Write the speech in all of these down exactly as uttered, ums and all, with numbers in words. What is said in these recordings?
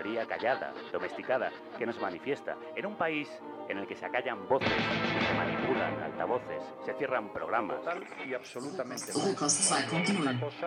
ganadería callada, domesticada, que no se manifiesta. En un país en el que se acallan voces, se manipulan altavoces, se cierran programas. Total y absolutamente. Rohkost zwei punto null. Una cosa.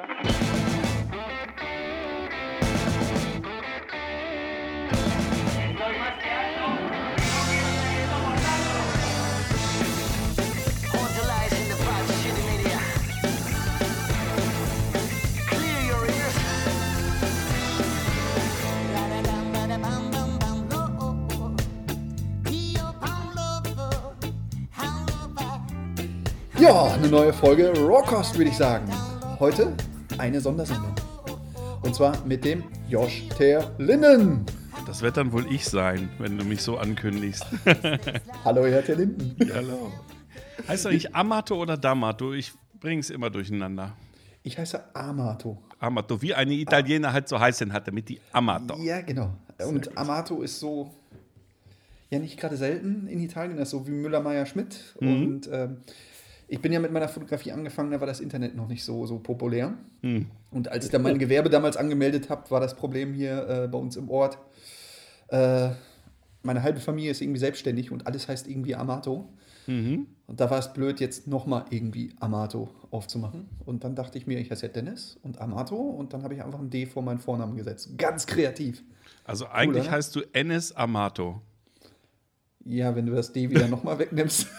Ja, eine neue Folge Rohkost, würde ich sagen. Heute eine Sondersendung. Und zwar mit dem Josh Ter Linden. Das wird dann wohl ich sein, wenn du mich so ankündigst. Hallo, Herr Ter Linden. Hallo. Heißt du eigentlich Amato oder D'Amato? Ich bring's immer durcheinander. Ich heiße Amato. Amato, wie eine Italiener halt so heißen hat, damit die Amato. Ja, genau. Und gut. Amato ist so, ja nicht gerade selten in Italien, das ist so wie Müller-Meyer-Schmidt. Mhm. Und ähm, ich bin ja mit meiner Fotografie angefangen, da war das Internet noch nicht so, so populär. Mhm. Und als ich dann mein Gewerbe damals angemeldet habe, war das Problem hier äh, bei uns im Ort, äh, meine halbe Familie ist irgendwie selbstständig und alles heißt irgendwie Amato. Mhm. Und da war es blöd, jetzt nochmal irgendwie Amato aufzumachen. Und dann dachte ich mir, ich heiße ja Dennis und Amato und dann habe ich einfach ein D vor meinen Vornamen gesetzt. Ganz kreativ. Also eigentlich oder? heißt du Enes Amato. Ja, wenn du das D wieder nochmal wegnimmst.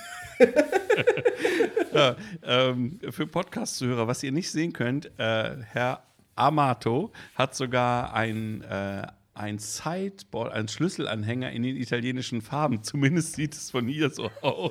Ja, ähm, für Podcast-Zuhörer, was ihr nicht sehen könnt, äh, Herr Amato hat sogar ein, äh, ein Sideboard, einen Schlüsselanhänger in den italienischen Farben. Zumindest sieht es von hier so aus.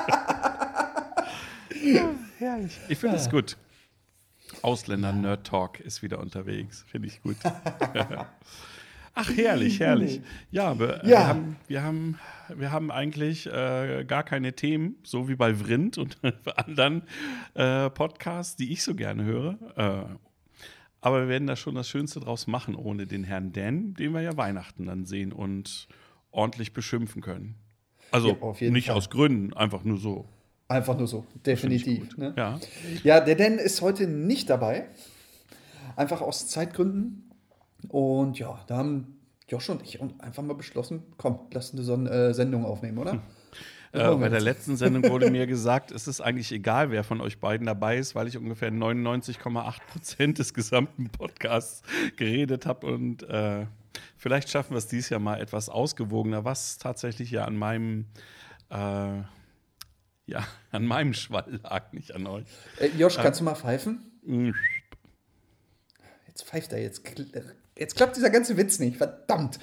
Ja, herrlich. Ich finde es gut. Ausländer-Nerd-Talk ist wieder unterwegs. Finde ich gut. Ach, herrlich, herrlich. Ja, aber äh, Ja. Wir, haben, wir, haben, wir haben eigentlich äh, gar keine Themen, so wie bei Vrind und anderen äh, Podcasts, die ich so gerne höre. Äh, aber wir werden da schon das Schönste draus machen, ohne den Herrn Dan, den wir ja Weihnachten dann sehen und ordentlich beschimpfen können. Also Ja, auf jeden nicht Fall. aus Gründen, einfach nur so. Einfach nur so, definitiv. Gut. Ne? Ja. Ja, der Dan ist heute nicht dabei. Einfach aus Zeitgründen. Und ja, da haben Josh und ich einfach mal beschlossen, komm, lass eine Son- äh, Sendung aufnehmen, oder? Das Äh, machen wir bei der jetzt. letzten Sendung wurde mir gesagt, es ist eigentlich egal, wer von euch beiden dabei ist, weil ich ungefähr neunundneunzig Komma acht Prozent des gesamten Podcasts geredet habe. Und äh, vielleicht schaffen wir es dieses Jahr mal etwas ausgewogener, was tatsächlich ja an meinem, äh, ja, an meinem Schwall lag, nicht an euch. Äh, Josh, kannst du mal pfeifen? Mm, Jetzt pfeift er, jetzt, kl- jetzt klappt dieser ganze Witz nicht, verdammt.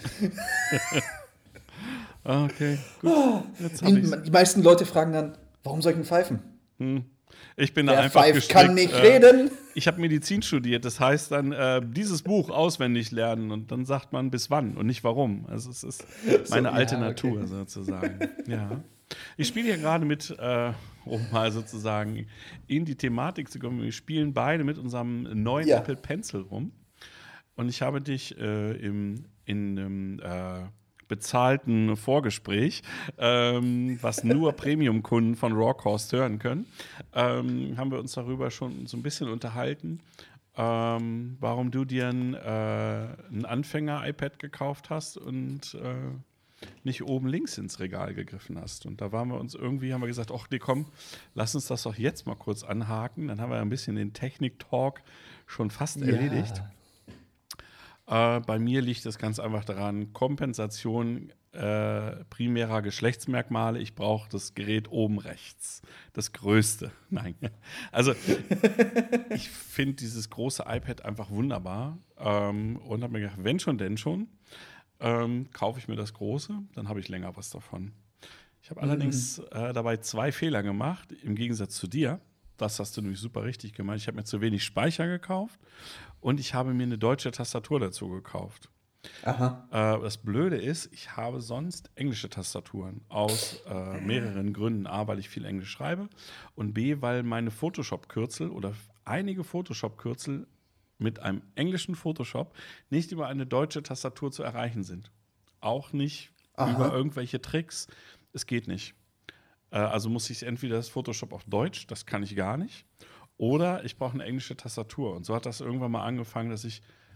Okay, gut. Jetzt hab ich's. Die, die meisten Leute fragen dann, warum soll ich denn pfeifen? Ich bin da Wer einfach pfeift, gestrickt, kann nicht äh, reden. Ich habe Medizin studiert, das heißt dann, äh, dieses Buch auswendig lernen und dann sagt man bis wann und nicht warum. Also es ist meine So, alte ja, okay. Natur sozusagen. Ja. Ich spiele hier gerade mit, äh, um mal sozusagen in die Thematik zu kommen, wir spielen beide mit unserem neuen Ja. Apple Pencil rum und ich habe dich äh, im, in einem äh, bezahlten Vorgespräch, ähm, was nur Premium-Kunden von Rohkost hören können, ähm, haben wir uns darüber schon so ein bisschen unterhalten, ähm, warum du dir ein, äh, ein Anfänger-iPad gekauft hast und äh, nicht oben links ins Regal gegriffen hast. Und da waren wir uns irgendwie, haben wir gesagt, ach nee, komm, lass uns das doch jetzt mal kurz anhaken. Dann haben wir ein bisschen den Technik-Talk schon fast erledigt. Äh, bei mir liegt das ganz einfach daran, Kompensation äh, primärer Geschlechtsmerkmale. Ich brauche das Gerät oben rechts. Das Größte. Nein. Also ich finde dieses große iPad einfach wunderbar ähm, und habe mir gedacht, wenn schon, denn schon, ähm, kaufe ich mir das Große, dann habe ich länger was davon. Ich habe allerdings äh, dabei zwei Fehler gemacht, im Gegensatz zu dir. Das hast du nämlich super richtig gemacht. Ich habe mir zu wenig Speicher gekauft und ich habe mir eine deutsche Tastatur dazu gekauft. Aha. Äh, das Blöde ist, ich habe sonst englische Tastaturen aus äh, mehreren Gründen. A, weil ich viel Englisch schreibe und B, weil meine Photoshop-Kürzel oder einige Photoshop-Kürzel mit einem englischen Photoshop nicht über eine deutsche Tastatur zu erreichen sind. Auch nicht Aha. über irgendwelche Tricks. Es geht nicht. Äh, also muss ich entweder das Photoshop auf Deutsch, das kann ich gar nicht, oder ich brauche eine englische Tastatur. Und so hat das irgendwann mal angefangen, dass ich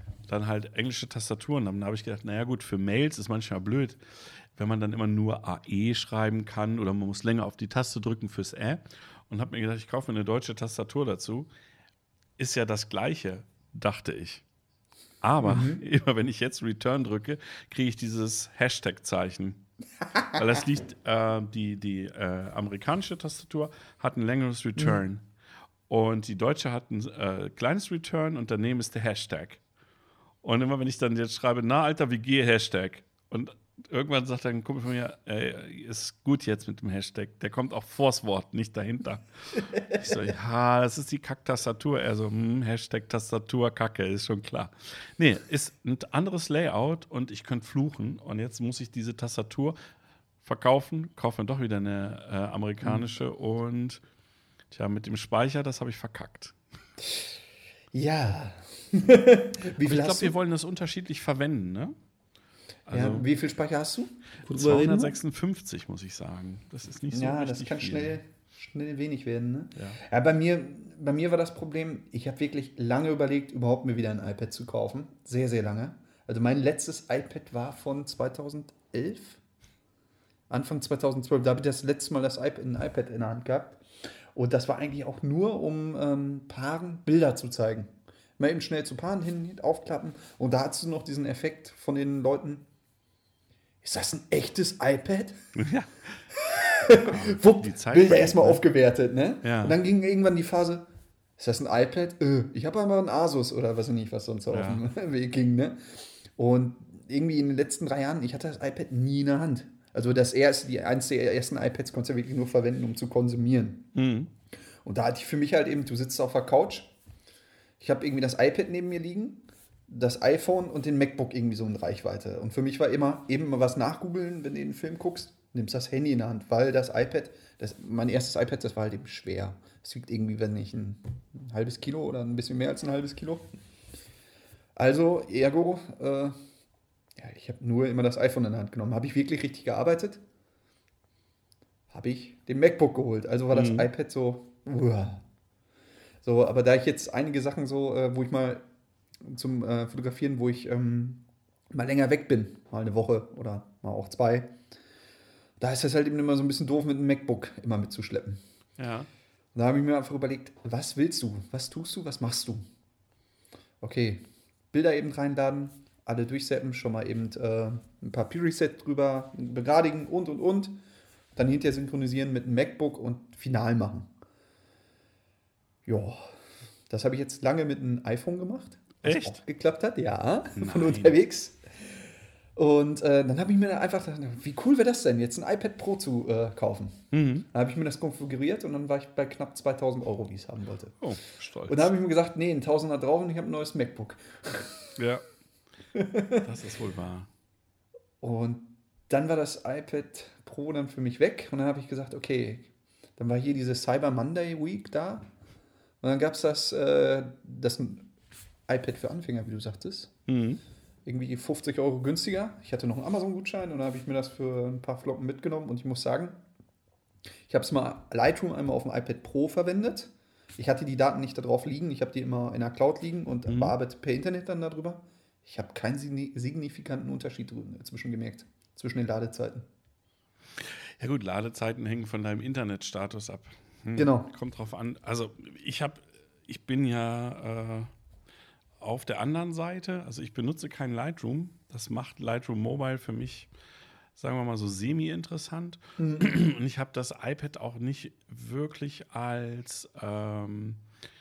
dann halt englische Tastaturen. Dann habe ich gedacht, naja gut, für Mails ist manchmal blöd, wenn man dann immer nur A E schreiben kann oder man muss länger auf die Taste drücken fürs Ä. Und habe mir gedacht, ich kaufe mir eine deutsche Tastatur dazu. Ist ja das Gleiche, dachte ich. Aber mhm. immer wenn ich jetzt Return drücke, kriege ich dieses Hashtag-Zeichen. Weil das liegt, äh, die, die äh, amerikanische Tastatur hat ein längeres Return. Mhm. Und die deutsche hat ein äh, kleines Return und daneben ist der Hashtag. Und immer wenn ich dann jetzt schreibe, na Alter, wie gehe Hashtag? Und irgendwann sagt dann ein Kumpel von mir, ey, ist gut jetzt mit dem Hashtag. Der kommt auch vors Wort, nicht dahinter. Ich so, ja, das ist die Kack-Tastatur. Er so, hm, Hashtag Tastatur, Kacke, ist schon klar. Nee, ist ein anderes Layout und ich könnte fluchen. Und jetzt muss ich diese Tastatur verkaufen, kaufe dann doch wieder eine äh, amerikanische mhm. und tja, mit dem Speicher, das habe ich verkackt. Ja. Wie viel ich glaube, wir wollen das unterschiedlich verwenden, ne? Also, ja, wie viel Speicher hast du? zweihundertsechsundfünfzig, muss ich sagen. Das ist nicht so ja, richtig das kann viel. schnell, schnell wenig werden. Ne? Ja. Ja, bei mir, bei mir war das Problem, ich habe wirklich lange überlegt, überhaupt mir wieder ein iPad zu kaufen. Sehr, sehr lange. Also mein letztes iPad war von zweitausendelf. Anfang zweitausendzwölf. Da habe ich das letzte Mal das iPad, ein iPad in der Hand gehabt. Und das war eigentlich auch nur, um ähm, Paaren Bilder zu zeigen. Mal eben schnell zu Paaren hin, aufklappen. Und da hattest du noch diesen Effekt von den Leuten, ist das ein echtes iPad? Ja. Wupp, Bilder erstmal ne? aufgewertet, ne? Ja. Und dann ging irgendwann die Phase, ist das ein iPad? Äh, ich habe aber ein Asus oder weiß ich nicht, was sonst ja. auf dem Weg ging, ne? Und irgendwie in den letzten drei Jahren, ich hatte das iPad nie in der Hand. Also das erste, die eins der ersten iPads konntest du wirklich nur verwenden, um zu konsumieren. Mhm. Und da hatte ich für mich halt eben, du sitzt auf der Couch, ich habe irgendwie das iPad neben mir liegen, das iPhone und den MacBook irgendwie so in Reichweite. Und für mich war immer, eben mal was nachgoogeln, wenn du einen Film guckst, nimmst das Handy in der Hand, weil das iPad, das, mein erstes iPad, das war halt eben schwer. Es wiegt irgendwie, wenn nicht ein, ein halbes Kilo oder ein bisschen mehr als ein halbes Kilo. Also, ergo, äh, ja, ich habe nur immer das iPhone in der Hand genommen. Habe ich wirklich richtig gearbeitet? Habe ich den MacBook geholt. Also war das mhm. iPad so, uah. So, aber da ich jetzt einige Sachen so, äh, wo ich mal zum äh, Fotografieren, wo ich ähm, mal länger weg bin, mal eine Woche oder mal auch zwei, da ist das halt eben immer so ein bisschen doof mit dem MacBook immer mitzuschleppen. Ja. Und da habe ich mir einfach überlegt, was willst du? Was tust du? Was machst du? Okay, Bilder eben reinladen, alle durchsetzen, schon mal eben äh, ein paar Preset drüber begradigen und, und, und. Dann hinterher synchronisieren mit dem MacBook und final machen. Ja, das habe ich jetzt lange mit einem iPhone gemacht. Was echt? Auch geklappt hat, ja, Nein. von unterwegs. Und äh, dann habe ich mir einfach gedacht, wie cool wäre das denn, jetzt ein iPad Pro zu äh, kaufen. Mhm. Dann habe ich mir das konfiguriert und dann war ich bei knapp zweitausend Euro, wie ich es haben wollte. Oh, stolz. Und dann habe ich mir gesagt, nee, ein Tausender drauf und ich habe ein neues MacBook. Ja, das ist wohl wahr. Und dann war das iPad Pro dann für mich weg und dann habe ich gesagt, okay, dann war hier diese Cyber Monday Week da und dann gab es das, äh, das iPad für Anfänger, wie du sagtest. Mhm. Irgendwie fünfzig Euro günstiger. Ich hatte noch einen Amazon-Gutschein und dann habe ich mir das für ein paar Flocken mitgenommen und ich muss sagen, ich habe es mal Lightroom einmal auf dem iPad Pro verwendet. Ich hatte die Daten nicht da drauf liegen, ich habe die immer in der Cloud liegen und mhm. bearbeite per Internet dann darüber. Ich habe keinen signifikanten Unterschied zwischen gemerkt, zwischen den Ladezeiten. Ja gut, Ladezeiten hängen von deinem Internetstatus ab. Hm, genau. Kommt drauf an. Also ich habe, ich bin ja äh, auf der anderen Seite, also ich benutze kein Lightroom. Das macht Lightroom Mobile für mich, sagen wir mal so, semi-interessant. Mhm. Und ich habe das iPad auch nicht wirklich als ähm,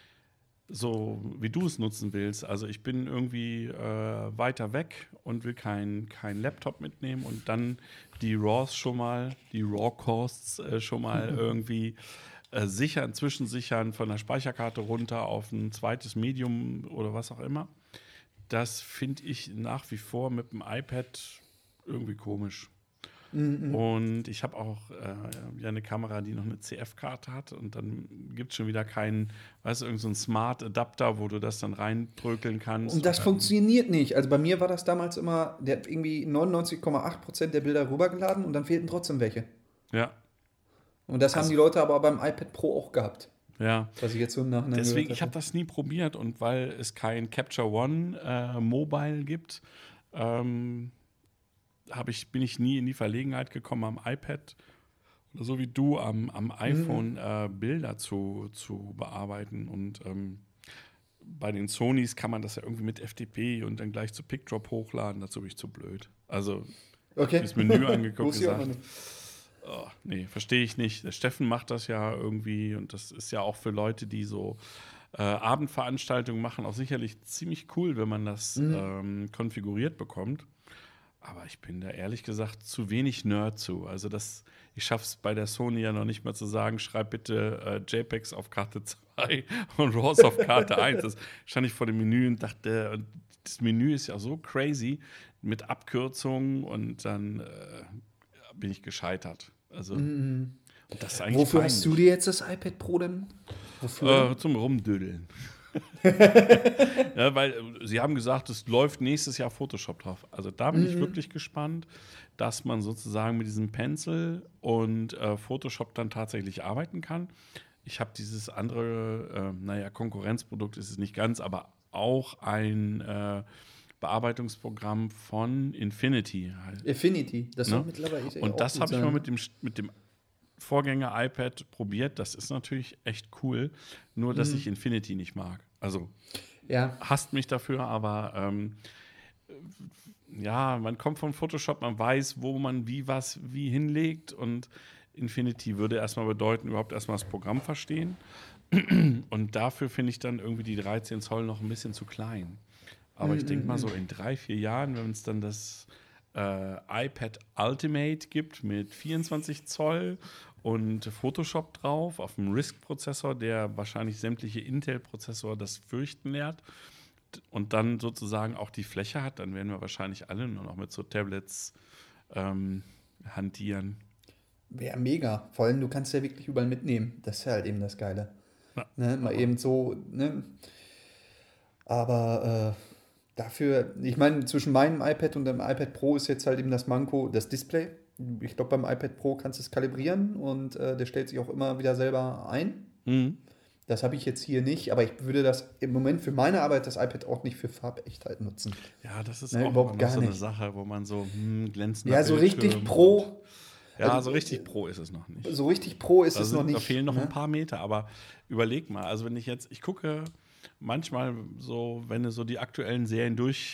so, wie du es nutzen willst. Also ich bin irgendwie äh, weiter weg und will kein, kein Laptop mitnehmen und dann die RAWs schon mal, die RAW-Costs äh, schon mal mhm. irgendwie äh, sichern, zwischensichern von der Speicherkarte runter auf ein zweites Medium oder was auch immer. Das finde ich nach wie vor mit dem iPad irgendwie komisch. Mhm. Und ich habe auch äh, ja eine Kamera, die noch eine C F-Karte hat und dann gibt es schon wieder keinen, weißt du, irgendeinen so Smart-Adapter, wo du das dann reinbrökeln kannst. Und das funktioniert nicht. Also bei mir war das damals immer, der hat irgendwie neunundneunzig Komma acht Prozent der Bilder rübergeladen und dann fehlten trotzdem welche. Ja. Und das also, haben die Leute aber beim iPad Pro auch gehabt. Ja. Was ich jetzt so im Nachhinein Deswegen, gehört ich habe hatte. das nie probiert und weil es kein Capture One äh, Mobile gibt, ähm, hab ich, bin ich nie in die Verlegenheit gekommen, am iPad oder so wie du am, am iPhone äh, Bilder zu, zu bearbeiten. Und ähm, bei den Sonys kann man das ja irgendwie mit F T P und dann gleich zu PicDrop hochladen. Dazu bin ich zu blöd. Also Okay. das Menü angeguckt Wusste ich auch noch gesagt, nicht. oh, nee, verstehe ich nicht. Der Steffen macht das ja irgendwie und das ist ja auch für Leute, die so äh, Abendveranstaltungen machen, auch sicherlich ziemlich cool, wenn man das ähm, konfiguriert bekommt. Aber ich bin da ehrlich gesagt zu wenig Nerd zu. Also das, ich schaffe es bei der Sony ja noch nicht mal zu sagen, schreib bitte äh, JPEGs auf Karte zwei und RAWs auf Karte eins. Das stand ich vor dem Menü und dachte, und das Menü ist ja so crazy mit Abkürzungen und dann äh, bin ich gescheitert. Also und das ist eigentlich Wofür peinlich. hast du dir jetzt das iPad Pro denn? Wofür? Äh, zum Rumdödeln. Ja, weil äh, sie haben gesagt, es läuft nächstes Jahr Photoshop drauf. Also da bin ich wirklich gespannt, dass man sozusagen mit diesem Pencil und äh, Photoshop dann tatsächlich arbeiten kann. Ich habe dieses andere, äh, naja, Konkurrenzprodukt ist es nicht ganz, aber auch ein äh, Bearbeitungsprogramm von Infinity. Halt. Affinity, das Ne? soll mittlerweile echt auch Und das gut habe ich sein. mal mit dem, mit dem Vorgänger-iPad probiert. Das ist natürlich echt cool, nur dass ich Infinity nicht mag. Also Ja, hasst mich dafür, aber ähm, ja, man kommt von Photoshop, man weiß, wo man wie was wie hinlegt und Infinity würde erstmal bedeuten, überhaupt erstmal das Programm verstehen. Und dafür finde ich dann irgendwie die dreizehn Zoll noch ein bisschen zu klein. Aber ich denke mal so in drei, vier Jahren, wenn es dann das äh, iPad Ultimate gibt mit vierundzwanzig Zoll und Photoshop drauf auf dem RISC-Prozessor, der wahrscheinlich sämtliche Intel-Prozessor das fürchten lehrt und dann sozusagen auch die Fläche hat, dann werden wir wahrscheinlich alle nur noch mit so Tablets ähm, hantieren. wäre mega. Vor allem, du kannst ja wirklich überall mitnehmen. Das ist ja halt eben das Geile. Ja. Ne? Mal eben so, ne? Aber äh, dafür, ich meine, zwischen meinem iPad und dem iPad Pro ist jetzt halt eben das Manko, das Display. Ich glaube, beim iPad Pro kannst du es kalibrieren und äh, der stellt sich auch immer wieder selber ein. Mhm. Das habe ich jetzt hier nicht, aber ich würde das im Moment für meine Arbeit das iPad auch nicht für Farbechtheit nutzen. Ja, das ist Ne, auch überhaupt immer noch gar so eine nicht. Sache, wo man so hm, glänzender Ja, so richtig Bildschirm Pro, und- Ja, also, so richtig Pro ist es noch nicht. so richtig Pro ist Da, es sind, noch nicht. da fehlen noch ne? ein paar Meter, aber überleg mal, also wenn ich jetzt, ich gucke manchmal so, wenn du so die aktuellen Serien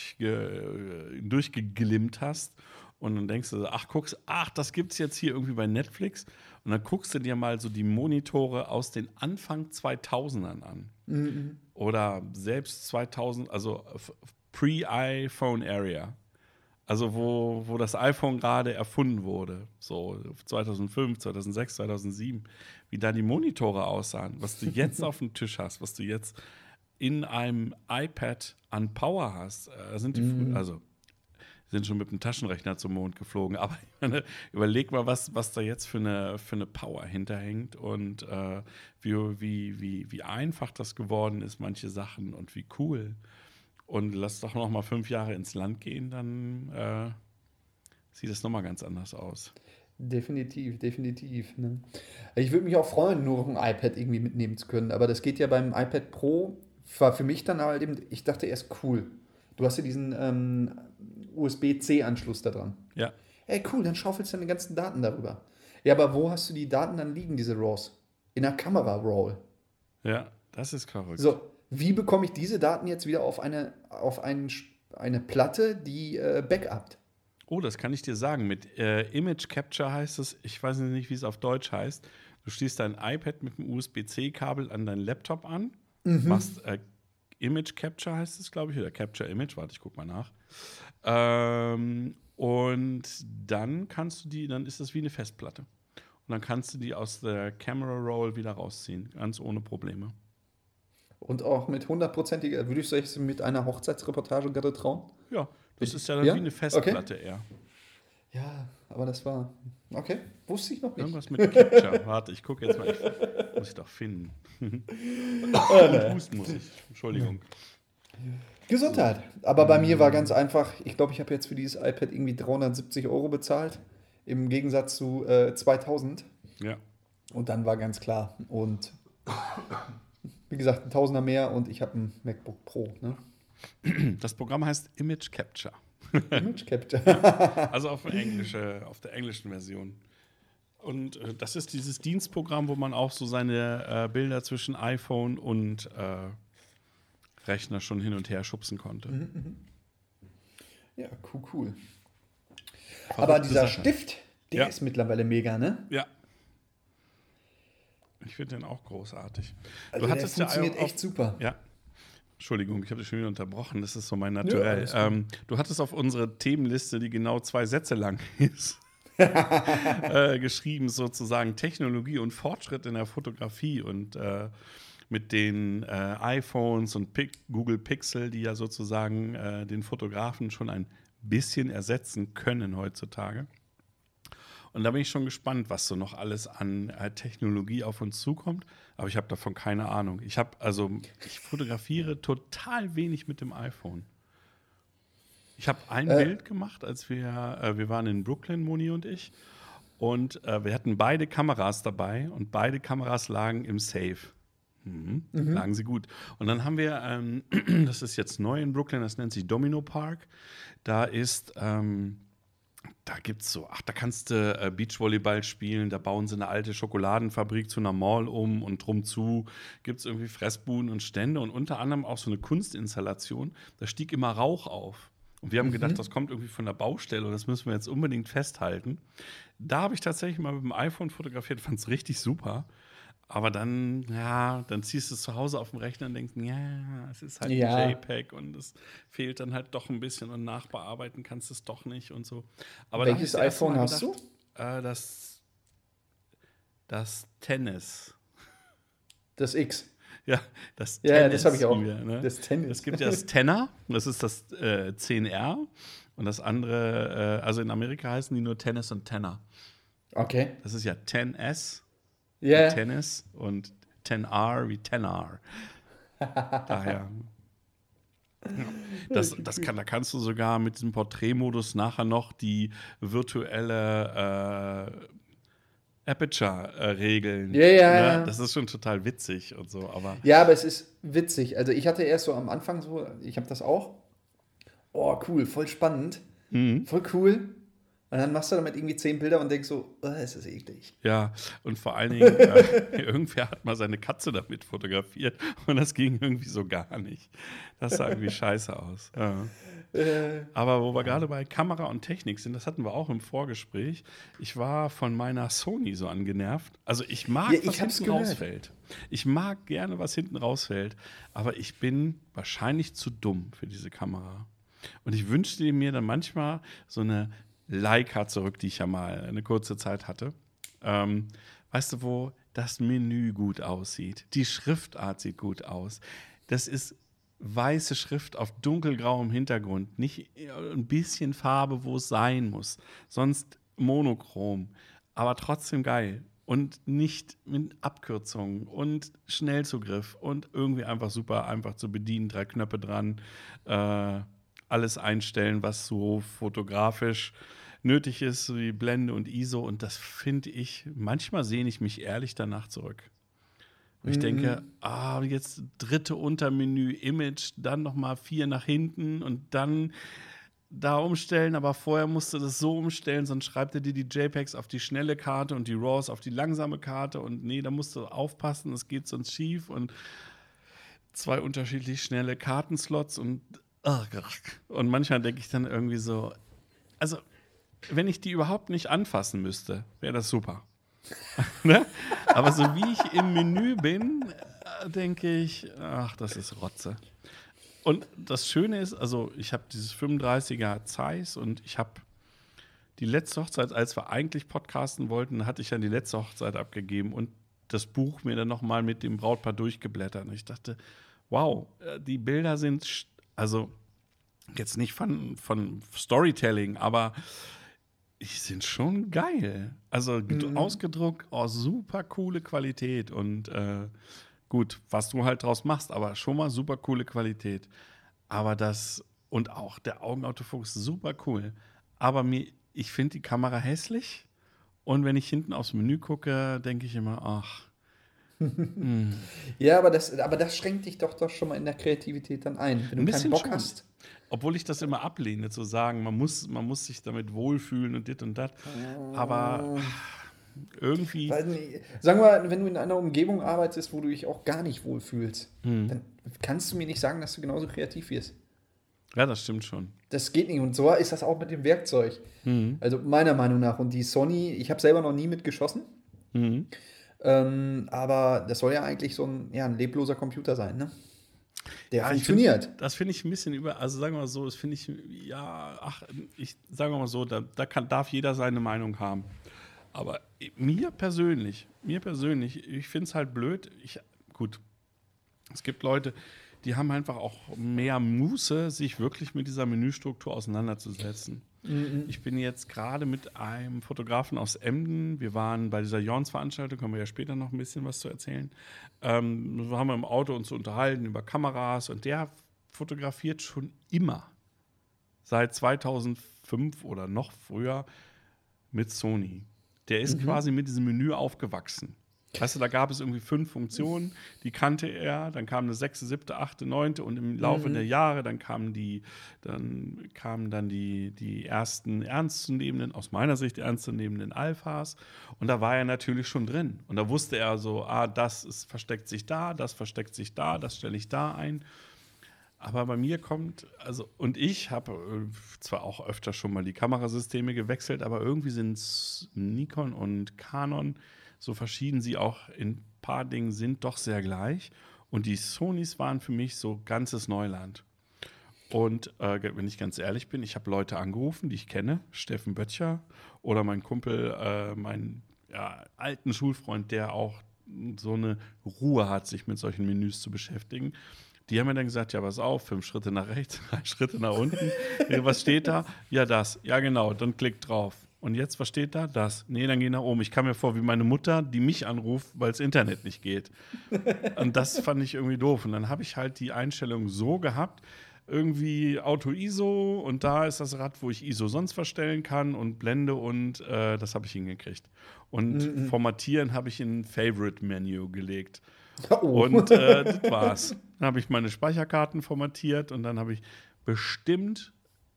durchge, durchgeglimmt hast und dann denkst du, so, ach, guckst, ach, das gibt's jetzt hier irgendwie bei Netflix und dann guckst du dir mal so die Monitore aus den Anfang zweitausendern an. Mhm. Oder selbst zweitausend, also f- Pre-iPhone Area. Also wo, wo das iPhone gerade erfunden wurde, so zweitausendfünf, zweitausendsechs, zweitausendsieben, wie da die Monitore aussahen, was du jetzt auf dem Tisch hast, was du jetzt in einem iPad an Power hast, äh, sind die, frü- also sind schon mit dem Taschenrechner zum Mond geflogen, aber ich meine, überleg mal, was, was da jetzt für eine, für eine Power hinterhängt und äh, wie, wie, wie, wie einfach das geworden ist, manche Sachen und wie cool. Und lass doch noch mal fünf Jahre ins Land gehen, dann äh, sieht es noch mal ganz anders aus. Definitiv, definitiv. Ne? Ich würde mich auch freuen, nur noch ein iPad irgendwie mitnehmen zu können, aber das geht ja beim iPad Pro, war für mich dann halt eben, ich dachte erst cool. Du hast ja diesen ähm, U S B-C-Anschluss da dran. Ja, Ey, cool, dann schaufelst du deine ganzen Daten darüber. Ja, aber wo hast du die Daten dann liegen, diese RAWs? In der Kamera-Roll. ja, das ist verrückt. So, wie bekomme ich diese Daten jetzt wieder auf eine, auf einen, eine Platte, die äh, backupt? Oh, das kann ich dir sagen. Mit äh, Image Capture heißt es, ich weiß nicht, wie es auf Deutsch heißt. Du schließt dein iPad mit dem U S B-C-Kabel an deinen Laptop an, machst äh, Image Capture heißt es, glaube ich, oder Capture Image, warte, ich guck mal nach. Ähm, und dann kannst du die, dann ist das wie eine Festplatte. Und dann kannst du die aus der Camera Roll wieder rausziehen, ganz ohne Probleme. Und auch mit hundertprozentiger, würde ich sagen, mit einer Hochzeitsreportage gerade trauen? Ja, das ist ja dann Ja? wie eine Festplatte eher. Ja, aber das war, okay, wusste ich noch nicht. Irgendwas mit Capture. Warte, ich gucke jetzt mal. Ich, muss ich doch finden. Und husten muss ich. Entschuldigung. Gesundheit. Aber bei mir war ganz einfach, ich glaube, ich habe jetzt für dieses iPad irgendwie dreihundertsiebzig Euro bezahlt, im Gegensatz zu äh, zweitausend. Ja. Und dann war ganz klar. Und Wie gesagt, ein Tausender mehr und ich habe ein MacBook Pro. Ne? Das Programm heißt Image Capture. Image Capture. Also auf, englische, auf der englischen Version. Und äh, das ist dieses Dienstprogramm, wo man auch so seine äh, Bilder zwischen iPhone und äh, Rechner schon hin und her schubsen konnte. Mhm. Ja, cool, cool. Verrückte Aber dieser Sache. Stift, der Ja. ist mittlerweile mega, ne? Ja. Ich finde den auch großartig. Also der funktioniert auch, echt super. Ja. Entschuldigung, ich habe dich schon wieder unterbrochen. Das ist so mein Naturell. alles gut. ähm, du hattest auf unsere Themenliste, die genau zwei Sätze lang ist, äh, geschrieben, sozusagen Technologie und Fortschritt in der Fotografie und äh, mit den äh, iPhones und Pic- Google Pixel, die ja sozusagen äh, den Fotografen schon ein bisschen ersetzen können heutzutage. Und da bin ich schon gespannt, was so noch alles an äh, Technologie auf uns zukommt. Aber ich habe davon keine Ahnung. Ich habe also, ich fotografiere total wenig mit dem iPhone. Ich habe ein Äh. Bild gemacht, als wir, äh, wir waren in Brooklyn, Moni und ich. Und äh, wir hatten beide Kameras dabei und beide Kameras lagen im Safe. Mhm. Lagen sie gut. Und dann haben wir, ähm, das ist jetzt neu in Brooklyn, das nennt sich Domino Park. Da ist, ähm, da gibt's so, ach, da kannst du äh, Beachvolleyball spielen, da bauen sie eine alte Schokoladenfabrik zu einer Mall um und drum zu gibt es irgendwie Fressbuden und Stände und unter anderem auch so eine Kunstinstallation. Da stieg immer Rauch auf. Und wir haben gedacht, das kommt irgendwie von der Baustelle und das müssen wir jetzt unbedingt festhalten. Da habe ich tatsächlich mal mit dem iPhone fotografiert, fand es richtig super. Aber dann, ja, dann ziehst du es zu Hause auf dem Rechner und denkst, ja, es ist halt Ja. ein JPEG und es fehlt dann halt doch ein bisschen und nachbearbeiten kannst du es doch nicht und so. Aber da hab Welches ich das erste iPhone Mal hast gedacht, Äh, das, das Tennis. Das X. Ja, das Ja, Tennis. das habe ich auch. wie wir, ne? Das Tennis. Es gibt ja das Tenner, das ist das äh, zehn R. Und das andere, äh, also in Amerika heißen die nur Tennis und Tenner. Okay. Das ist ja zehn S Ja. wie Tennis und zehn R wie Tenar. Daher. Ja. Das, das kann, da kannst du sogar mit diesem Porträtmodus nachher noch die virtuelle äh, Aperture äh, regeln. Ja, ja, Ne? ja. Das ist schon total witzig und so, aber Ja, aber es ist witzig. Also ich hatte erst so am Anfang so, ich habe das auch. Oh, cool, voll spannend. Mhm. Voll cool. Und dann machst du damit irgendwie zehn Bilder und denkst so, oh, es ist eklig. ja, und vor allen Dingen, äh, irgendwer hat mal seine Katze damit fotografiert und das ging irgendwie so gar nicht. Das sah irgendwie scheiße aus. Ja. Äh, Aber wo wir gerade bei Kamera und Technik sind, das hatten wir auch im Vorgespräch. Ich war von meiner Sony so angenervt. Also ich mag, Ja, ich was hab's hinten gehört. rausfällt. Ich mag gerne, was hinten rausfällt. Aber ich bin wahrscheinlich zu dumm für diese Kamera. Und ich wünschte mir dann manchmal so eine Leica zurück, die ich ja mal eine kurze Zeit hatte. Ähm, weißt du, wo das Menü gut aussieht? Die Schriftart sieht gut aus. Das ist weiße Schrift auf dunkelgrauem Hintergrund. Nicht ein bisschen Farbe, wo es sein muss. Sonst monochrom. Aber trotzdem geil. Und nicht mit Abkürzungen und Schnellzugriff und irgendwie einfach super einfach zu bedienen. Drei Knöpfe dran. Äh, alles einstellen, was so fotografisch nötig ist, so wie Blende und I S O. Und das finde ich, manchmal sehne ich mich ehrlich danach zurück. Wo ich denke, ah, jetzt dritte Untermenü, Image, dann nochmal vier nach hinten und dann da umstellen, aber vorher musst du das so umstellen, sonst schreibt er dir die JPEGs auf die schnelle Karte und die RAWs auf die langsame Karte und nee, da musst du aufpassen, das geht sonst schief und zwei unterschiedlich schnelle Kartenslots und ach, und manchmal denke ich dann irgendwie so, also wenn ich die überhaupt nicht anfassen müsste, wäre das super. Ne? Aber so wie ich im Menü bin, äh, denke ich, ach, das ist Rotze. Und das Schöne ist, also ich habe dieses fünfunddreißiger Zeiss und ich habe die letzte Hochzeit, als wir eigentlich podcasten wollten, hatte ich dann die letzte Hochzeit abgegeben und das Buch mir dann nochmal mit dem Brautpaar durchgeblättert. Und ich dachte, wow, äh, die Bilder sind, sch- also jetzt nicht von, von Storytelling, aber die sind schon geil. Also Mhm. ausgedruckt, oh, super coole Qualität und äh, gut, was du halt draus machst, aber schon mal super coole Qualität. Aber das und auch der Augenautofokus super cool. Aber mir, ich finde die Kamera hässlich und wenn ich hinten aufs Menü gucke, denke ich immer, ach, Ja, aber das, aber das schränkt dich doch, doch schon mal in der Kreativität dann ein. Wenn Ein du keinen bisschen Bock schon. hast. Obwohl ich das immer ablehne, zu sagen, man muss, man muss sich damit wohlfühlen und dit und dat. Aber irgendwie. Weil, nee, sagen wir, wenn du in einer Umgebung arbeitest, wo du dich auch gar nicht wohlfühlst, Hm. dann kannst du mir nicht sagen, dass du genauso kreativ wirst. Ja, das stimmt schon. Das geht nicht. Und so ist das auch mit dem Werkzeug. Mhm. Also meiner Meinung nach. Und die Sony, ich habe selber noch nie mitgeschossen. Mhm. Ähm, aber das soll ja eigentlich so ein, ja, ein lebloser Computer sein, ne? Der Ja, ich funktioniert. Find, das finde ich ein bisschen über, also sagen wir mal so, das finde ich, ja, ach, ich sage mal so, da, da kann, darf jeder seine Meinung haben. Aber mir persönlich, mir persönlich, ich finde es halt blöd, ich, gut, es gibt Leute, die haben einfach auch mehr Muße, sich wirklich mit dieser Menüstruktur auseinanderzusetzen. Mhm. Ich bin jetzt gerade mit einem Fotografen aus Emden. Wir waren bei dieser Jorns-Veranstaltung, können wir ja später noch ein bisschen was zu erzählen. Ähm, wir haben im Auto uns unterhalten über Kameras und der fotografiert schon immer, seit zweitausendfünf oder noch früher, mit Sony. Der ist Mhm. quasi mit diesem Menü aufgewachsen. Weißt du, da gab es irgendwie fünf Funktionen, die kannte er, dann kam eine sechste, siebte, achte, neunte und im Laufe Mhm. der Jahre, dann kamen die, dann kamen dann die, die ersten ernstzunehmenden, aus meiner Sicht ernstzunehmenden Alphas und da war er natürlich schon drin. Und da wusste er so, ah, das ist, versteckt sich da, das versteckt sich da, das stelle ich da ein. Aber bei mir kommt, also, und ich habe äh, zwar auch öfter schon mal die Kamerasysteme gewechselt, aber irgendwie sind Nikon und Canon, so verschieden sie auch in ein paar Dingen sind, doch sehr gleich. Und die Sonys waren für mich so ganzes Neuland. Und äh, wenn ich ganz ehrlich bin, ich habe Leute angerufen, die ich kenne, Steffen Böttcher oder mein Kumpel, äh, mein ja, alten Schulfreund, der auch so eine Ruhe hat, sich mit solchen Menüs zu beschäftigen. Die haben mir dann gesagt, ja, pass auf, fünf Schritte nach rechts, drei Schritte nach unten. Was steht da? Ja, das. Ja, genau, dann klick drauf. Und jetzt, was steht da? Das. Nee, dann geh nach oben. Ich kam mir vor wie meine Mutter, die mich anruft, weil das Internet nicht geht. Und das fand ich irgendwie doof. Und dann habe ich halt die Einstellung so gehabt, irgendwie Auto-I S O und da ist das Rad, wo ich I S O sonst verstellen kann und Blende und äh, das habe ich hingekriegt. Und Mhm. Formatieren habe ich in ein Favorite-Menü gelegt. Oh. Und äh, das war's. Dann habe ich meine Speicherkarten formatiert und dann habe ich bestimmt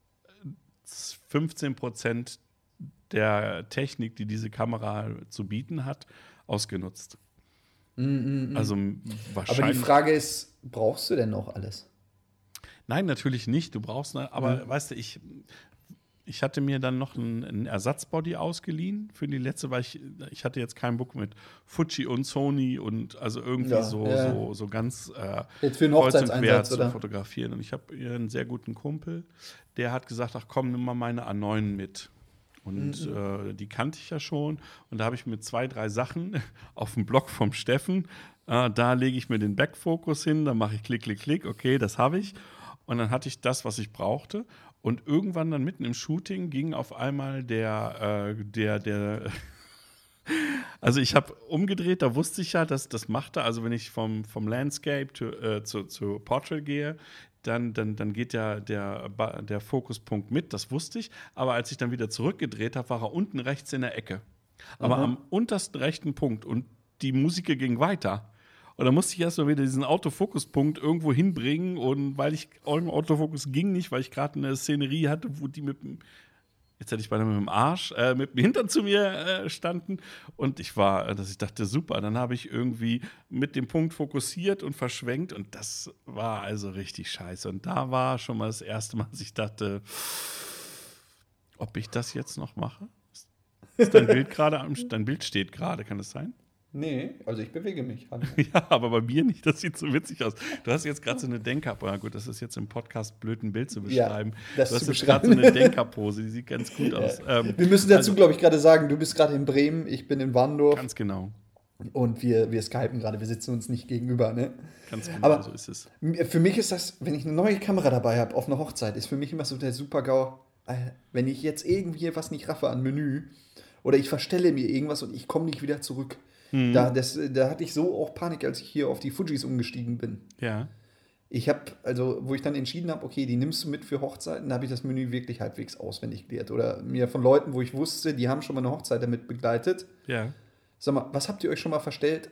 fünfzehn Prozent der Technik, die diese Kamera zu bieten hat, ausgenutzt. Mhm. Also Aber wahrscheinlich. die Frage ist, brauchst du denn noch alles? Nein, natürlich nicht. Du brauchst, ne, aber Mhm. weißt du, ich, ich hatte mir dann noch einen, einen Ersatzbody ausgeliehen für die letzte, weil ich, ich hatte jetzt keinen Bock mit Fuji und Sony und also irgendwie Ja, so, ja. so, so ganz äh, Jetzt für einen kreuz und quer Hochzeitseinsatz, zu oder? fotografieren. Und ich habe einen sehr guten Kumpel, der hat gesagt, ach komm, nimm mal meine A neun mit. Und Mhm. äh, die kannte ich ja schon. Und da habe ich mir zwei, drei Sachen auf dem Blog vom Steffen, äh, da lege ich mir den Backfokus hin, dann mache ich Klick, Klick, Klick, okay, das habe ich. Und dann hatte ich das, was ich brauchte. Und irgendwann dann mitten im Shooting ging auf einmal der, äh, der, der also ich habe umgedreht, da wusste ich ja, dass das machte. Also wenn ich vom, vom Landscape to, äh, zu, zu Portrait gehe, dann, dann, dann geht ja der, Ba- der Fokuspunkt mit, das wusste ich. Aber als ich dann wieder zurückgedreht habe, war er unten rechts in der Ecke. Aber Aha. am untersten rechten Punkt und die Musik ging weiter. Und dann musste ich erst mal wieder diesen Autofokuspunkt irgendwo hinbringen und weil ich im Autofokus ging nicht, weil ich gerade eine Szenerie hatte, wo die mit dem Jetzt hätte ich beinahe mit dem Arsch, äh, mit dem Hintern zu mir äh, standen. Und ich war, äh, dass ich dachte, super. Dann habe ich irgendwie mit dem Punkt fokussiert und verschwenkt. Und das war also richtig scheiße. Und da war schon mal das erste Mal, dass ich dachte, ob ich das jetzt noch mache? Ist dein Bild gerade am, dein Bild steht gerade, kann das sein? Nee, also ich bewege mich. Hallo. Ja, aber bei mir nicht. Das sieht so witzig aus. Du hast jetzt gerade so eine Denker. Na gut, das ist jetzt im Podcast blöd, ein Bild zu beschreiben. das du hast zu jetzt gerade so beschreiben. eine Denkerpose, die sieht ganz gut aus. Ähm, Wir müssen dazu, also- glaube ich, gerade sagen, du bist gerade in Bremen, ich bin in Warndorf Ganz genau. und wir, wir skypen gerade, wir sitzen uns nicht gegenüber. Ne? Ganz genau, Aber- so ist es. Für mich ist das, wenn ich eine neue Kamera dabei habe auf einer Hochzeit, ist für mich immer so der Super-GAU, äh, wenn ich jetzt irgendwie was nicht raffe an Menü oder ich verstelle mir irgendwas und ich komme nicht wieder zurück. Mhm. Da, das, da hatte ich so auch Panik, als ich hier auf die Fujis umgestiegen bin. Ja. Ich habe, also, wo ich dann entschieden habe, okay, die nimmst du mit für Hochzeiten, da habe ich das Menü wirklich halbwegs auswendig gelernt. Oder mir von Leuten, wo ich wusste, die haben schon mal eine Hochzeit damit begleitet. Ja. Sag mal, was habt ihr euch schon mal verstellt?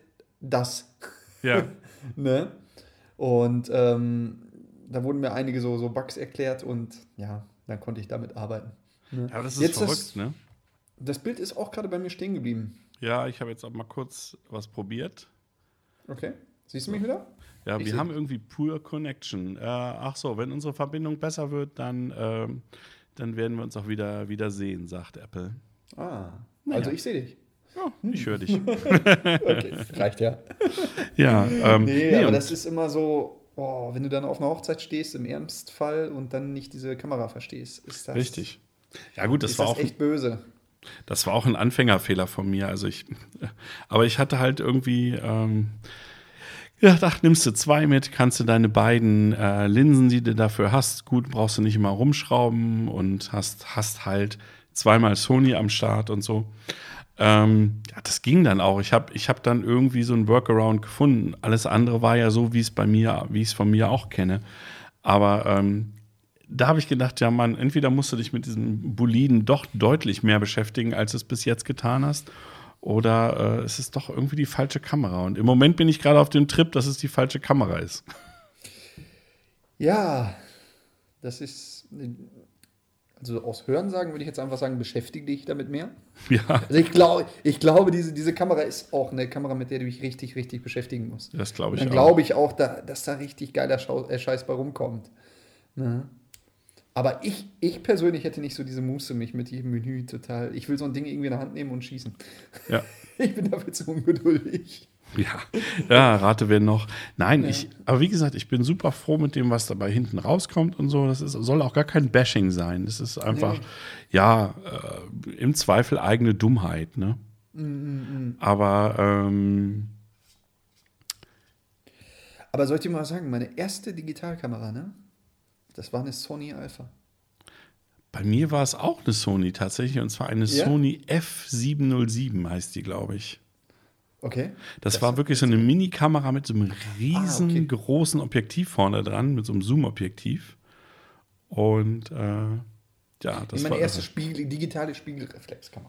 das. Ja. Ne? Und ähm, da wurden mir einige so, so Bugs erklärt und ja, dann konnte ich damit arbeiten. Ne? Ja, aber das ist Jetzt verrückt, das, ne? das Bild ist auch gerade bei mir stehen geblieben. Ja, ich habe jetzt auch mal kurz was probiert. Okay. Siehst du mich wieder? Ja, Ich wir seh haben dich. irgendwie Poor Connection. Äh, ach so, wenn unsere Verbindung besser wird, dann, ähm, dann werden wir uns auch wieder, wieder sehen, sagt Apple. Ah, Naja. also ich sehe dich. Ja, ich höre dich. Okay, reicht ja. Ja, ähm, Nee, nee, aber und- das ist immer so, oh, wenn du dann auf einer Hochzeit stehst, im Ernstfall und dann nicht diese Kamera verstehst, ist das, richtig. Ja, gut, das ist war das auch. echt böse. Das war auch ein Anfängerfehler von mir. Also ich, aber ich hatte halt irgendwie ähm, gedacht, ach, nimmst du zwei mit, kannst du deine beiden äh, Linsen, die du dafür hast, gut, brauchst du nicht immer rumschrauben und hast, hast halt zweimal Sony am Start und so. Ähm, ja, das ging dann auch. Ich habe ich hab dann irgendwie so ein Workaround gefunden. Alles andere war ja so, wie es bei mir, wie ich es von mir auch kenne. Aber ähm, da habe ich gedacht, ja Mann, entweder musst du dich mit diesem Boliden doch deutlich mehr beschäftigen, als du es bis jetzt getan hast, oder äh, es ist doch irgendwie die falsche Kamera. Und im Moment bin ich gerade auf dem Trip, dass es die falsche Kamera ist. Ja, das ist, also aus Hörensagen würde ich jetzt einfach sagen, beschäftige dich damit mehr. Ja, Also ich, glaub, ich glaube, diese, diese Kamera ist auch eine Kamera, mit der du dich richtig, richtig beschäftigen musst. das glaube ich Dann auch. glaube ich auch, da, dass da richtig geiler Schau äh, Scheiß bei rumkommt. Ne? Aber ich, ich persönlich hätte nicht so diese Muße, mich mit jedem Menü total. Ich will so ein Ding irgendwie in der Hand nehmen und schießen. Ja. Ich bin dafür zu ungeduldig. Ja, ja, rate wer noch. Nein, Ja. ich, aber wie gesagt, ich bin super froh mit dem, was dabei hinten rauskommt und so. Das ist, soll auch gar kein Bashing sein. Das ist einfach, Nee. ja, äh, im Zweifel eigene Dummheit, ne? Aber, ähm, Aber soll ich dir mal sagen, meine erste Digitalkamera, ne? Das war eine Sony Alpha. bei mir war es auch eine Sony tatsächlich, und zwar eine Ja? Sony F siebenhundertsieben heißt die, glaube ich. Okay. Das, Das war hat wirklich so jetzt- eine Mini-Kamera mit so einem riesengroßen Objektiv vorne dran, mit so einem Zoom-Objektiv. Und äh, ja, das meine war erste irre. Spiegel, digitale Spiegelreflexkamera.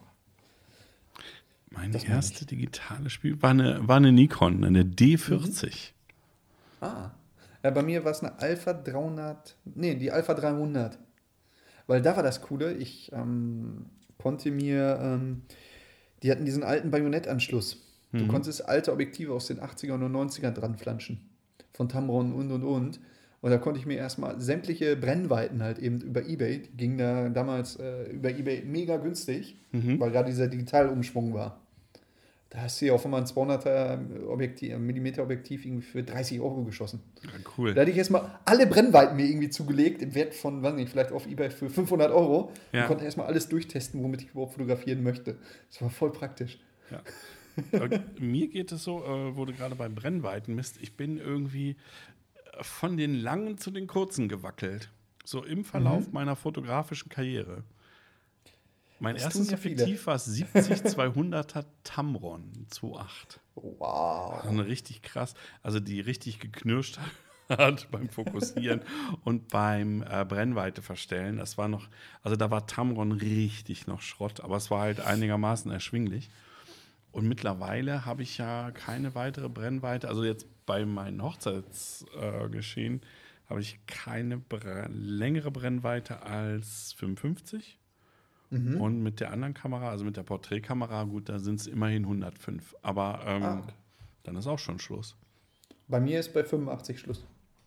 Meine das meine erste digitale Spiel war eine, war eine Nikon, eine D vierzig. Ah. Ja, bei mir war es eine Alpha dreihundert. Nee, die Alpha dreihundert. Weil da war das Coole, ich ähm, konnte mir, ähm, die hatten diesen alten Bajonettanschluss. Du konntest alte Objektive aus den achtzigern und neunzigern dran flanschen. Von Tamron und und und. Und da konnte ich mir erstmal sämtliche Brennweiten halt eben über Ebay, die gingen da damals äh, über Ebay mega günstig, weil gerade dieser Digitalumschwung war. Da hast du ja auf einmal ein zweihunderter Objektiv, Millimeter Objektiv irgendwie für dreißig Euro geschossen. Ja, cool. Da hatte ich erstmal alle Brennweiten mir irgendwie zugelegt, im Wert von, weiß nicht, vielleicht auf Ebay für fünfhundert Euro. Ja. Und konnte erstmal alles durchtesten, womit ich überhaupt fotografieren möchte. Das war voll praktisch. Ja. Aber mir geht es so, äh, wo du gerade bei Brennweiten bist, ich bin irgendwie von den langen zu den kurzen gewackelt. So im Verlauf meiner fotografischen Karriere. Mein Das erstes tun ja viele. Objektiv war siebzig zweihunderter Tamron zwei Komma acht. Wow. Also eine richtig krass, also die richtig geknirscht hat beim Fokussieren und beim äh, Brennweite verstellen. Das war noch, also da war Tamron richtig noch Schrott, aber es war halt einigermaßen erschwinglich. Und mittlerweile habe ich ja keine weitere Brennweite. Also jetzt bei meinen Hochzeitsgeschehen äh, Geschehen habe ich keine Bre- längere Brennweite als fünfundfünfzig. Mhm. Und mit der anderen Kamera, also mit der Porträtkamera, gut, da sind es immerhin hundertfünf. Aber ähm, Ah, okay. dann ist auch schon Schluss. Bei mir ist bei fünfundachtzig Schluss.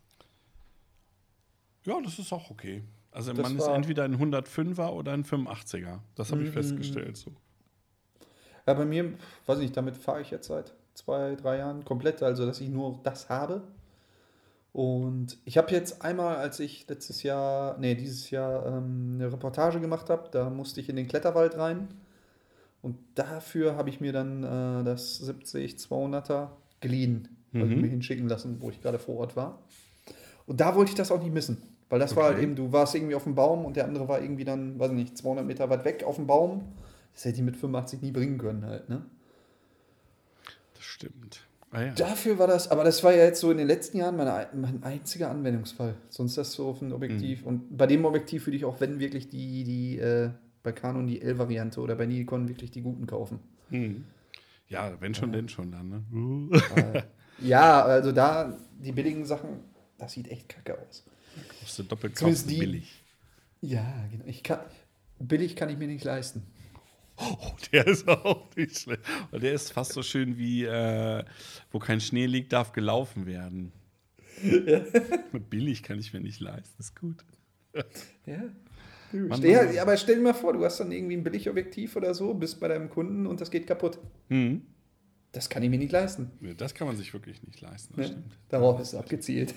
Ja, das ist auch okay. Also Das man ist war- entweder ein hundertfünfer oder ein fünfundachtziger. Das habe ich Mhm. festgestellt. So. Ja, bei mir, weiß ich nicht, damit fahre ich jetzt seit zwei, drei Jahren komplett, also dass ich nur das habe. Und ich habe jetzt einmal, als ich letztes Jahr, nee, dieses Jahr ähm, eine Reportage gemacht habe, da musste ich in den Kletterwald rein. Und dafür habe ich mir dann äh, das siebzig zweihunderter geliehen, also Mhm. mir hinschicken lassen, wo ich gerade vor Ort war. Und da wollte ich das auch nicht missen. Weil das war halt Okay. eben, du warst irgendwie auf dem Baum und der andere war irgendwie dann, weiß ich nicht, zweihundert Meter weit weg auf dem Baum. Das hätte ich mit fünfundachtzig nie bringen können halt, ne? Das stimmt. Ah, ja. Dafür war das, aber das war ja jetzt so in den letzten Jahren meine, mein einziger Anwendungsfall. Sonst das so auf ein Objektiv. Und bei dem Objektiv würde ich auch, wenn wirklich die, die äh, bei Canon die L-Variante oder bei Nikon wirklich die guten kaufen. Hm. Ja, wenn schon, Ja. denn schon dann, ne? Äh, ja, also da, die billigen Sachen, das sieht echt kacke aus. Kostet doppelt Zumindest kaufst du die- billig. Ja, genau. Ich kann, billig kann ich mir nicht leisten. Oh, der ist auch nicht schlecht. Und der ist fast so schön wie, äh, wo kein Schnee liegt, darf gelaufen werden. Billig kann ich mir nicht leisten, ist gut. Ja. Mann, ja, Mann. aber stell dir mal vor, du hast dann irgendwie ein Billigobjektiv oder so, bist bei deinem Kunden und das geht kaputt. Hm. Das kann ich mir nicht leisten. Nee, das kann man sich wirklich nicht leisten, das Ne? stimmt. Darauf ist es abgezielt.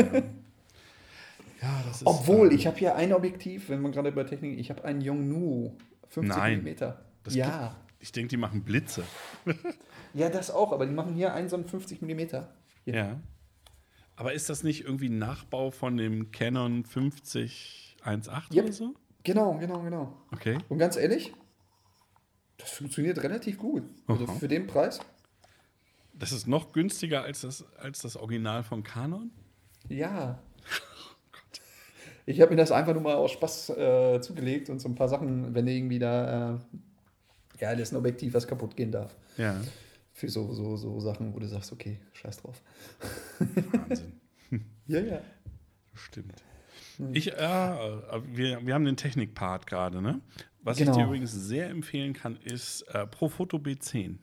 Ja, das ist, Obwohl, äh, ich habe hier ein Objektiv, wenn man gerade über Technik, ich habe einen Yongnuo, fünfzig Nein. Millimeter. Das Ja. Ich denke, die machen Blitze. Ja, das auch, aber die machen hier einen so einen fünfzig Millimeter. Hier. Ja. Aber ist das nicht irgendwie ein Nachbau von dem Canon fünfzig eins Komma acht Yep. oder so? Genau, genau, genau. Okay. Und ganz ehrlich, das funktioniert relativ gut. Also Aha. für den Preis. Das ist noch günstiger als das, als das Original von Canon? Ja. Ich habe mir das einfach nur mal aus Spaß äh, zugelegt und so ein paar Sachen, wenn irgendwie da, äh, ja, das ist ein Objektiv, was kaputt gehen darf. Ja. Für so, so, so Sachen, wo du sagst, okay, scheiß drauf. Wahnsinn. Ja, ja. Stimmt. Ich, ja, äh, wir, wir haben den Technik-Part gerade, ne? Was ich Genau. dir übrigens sehr empfehlen kann, ist äh, Profoto B zehn.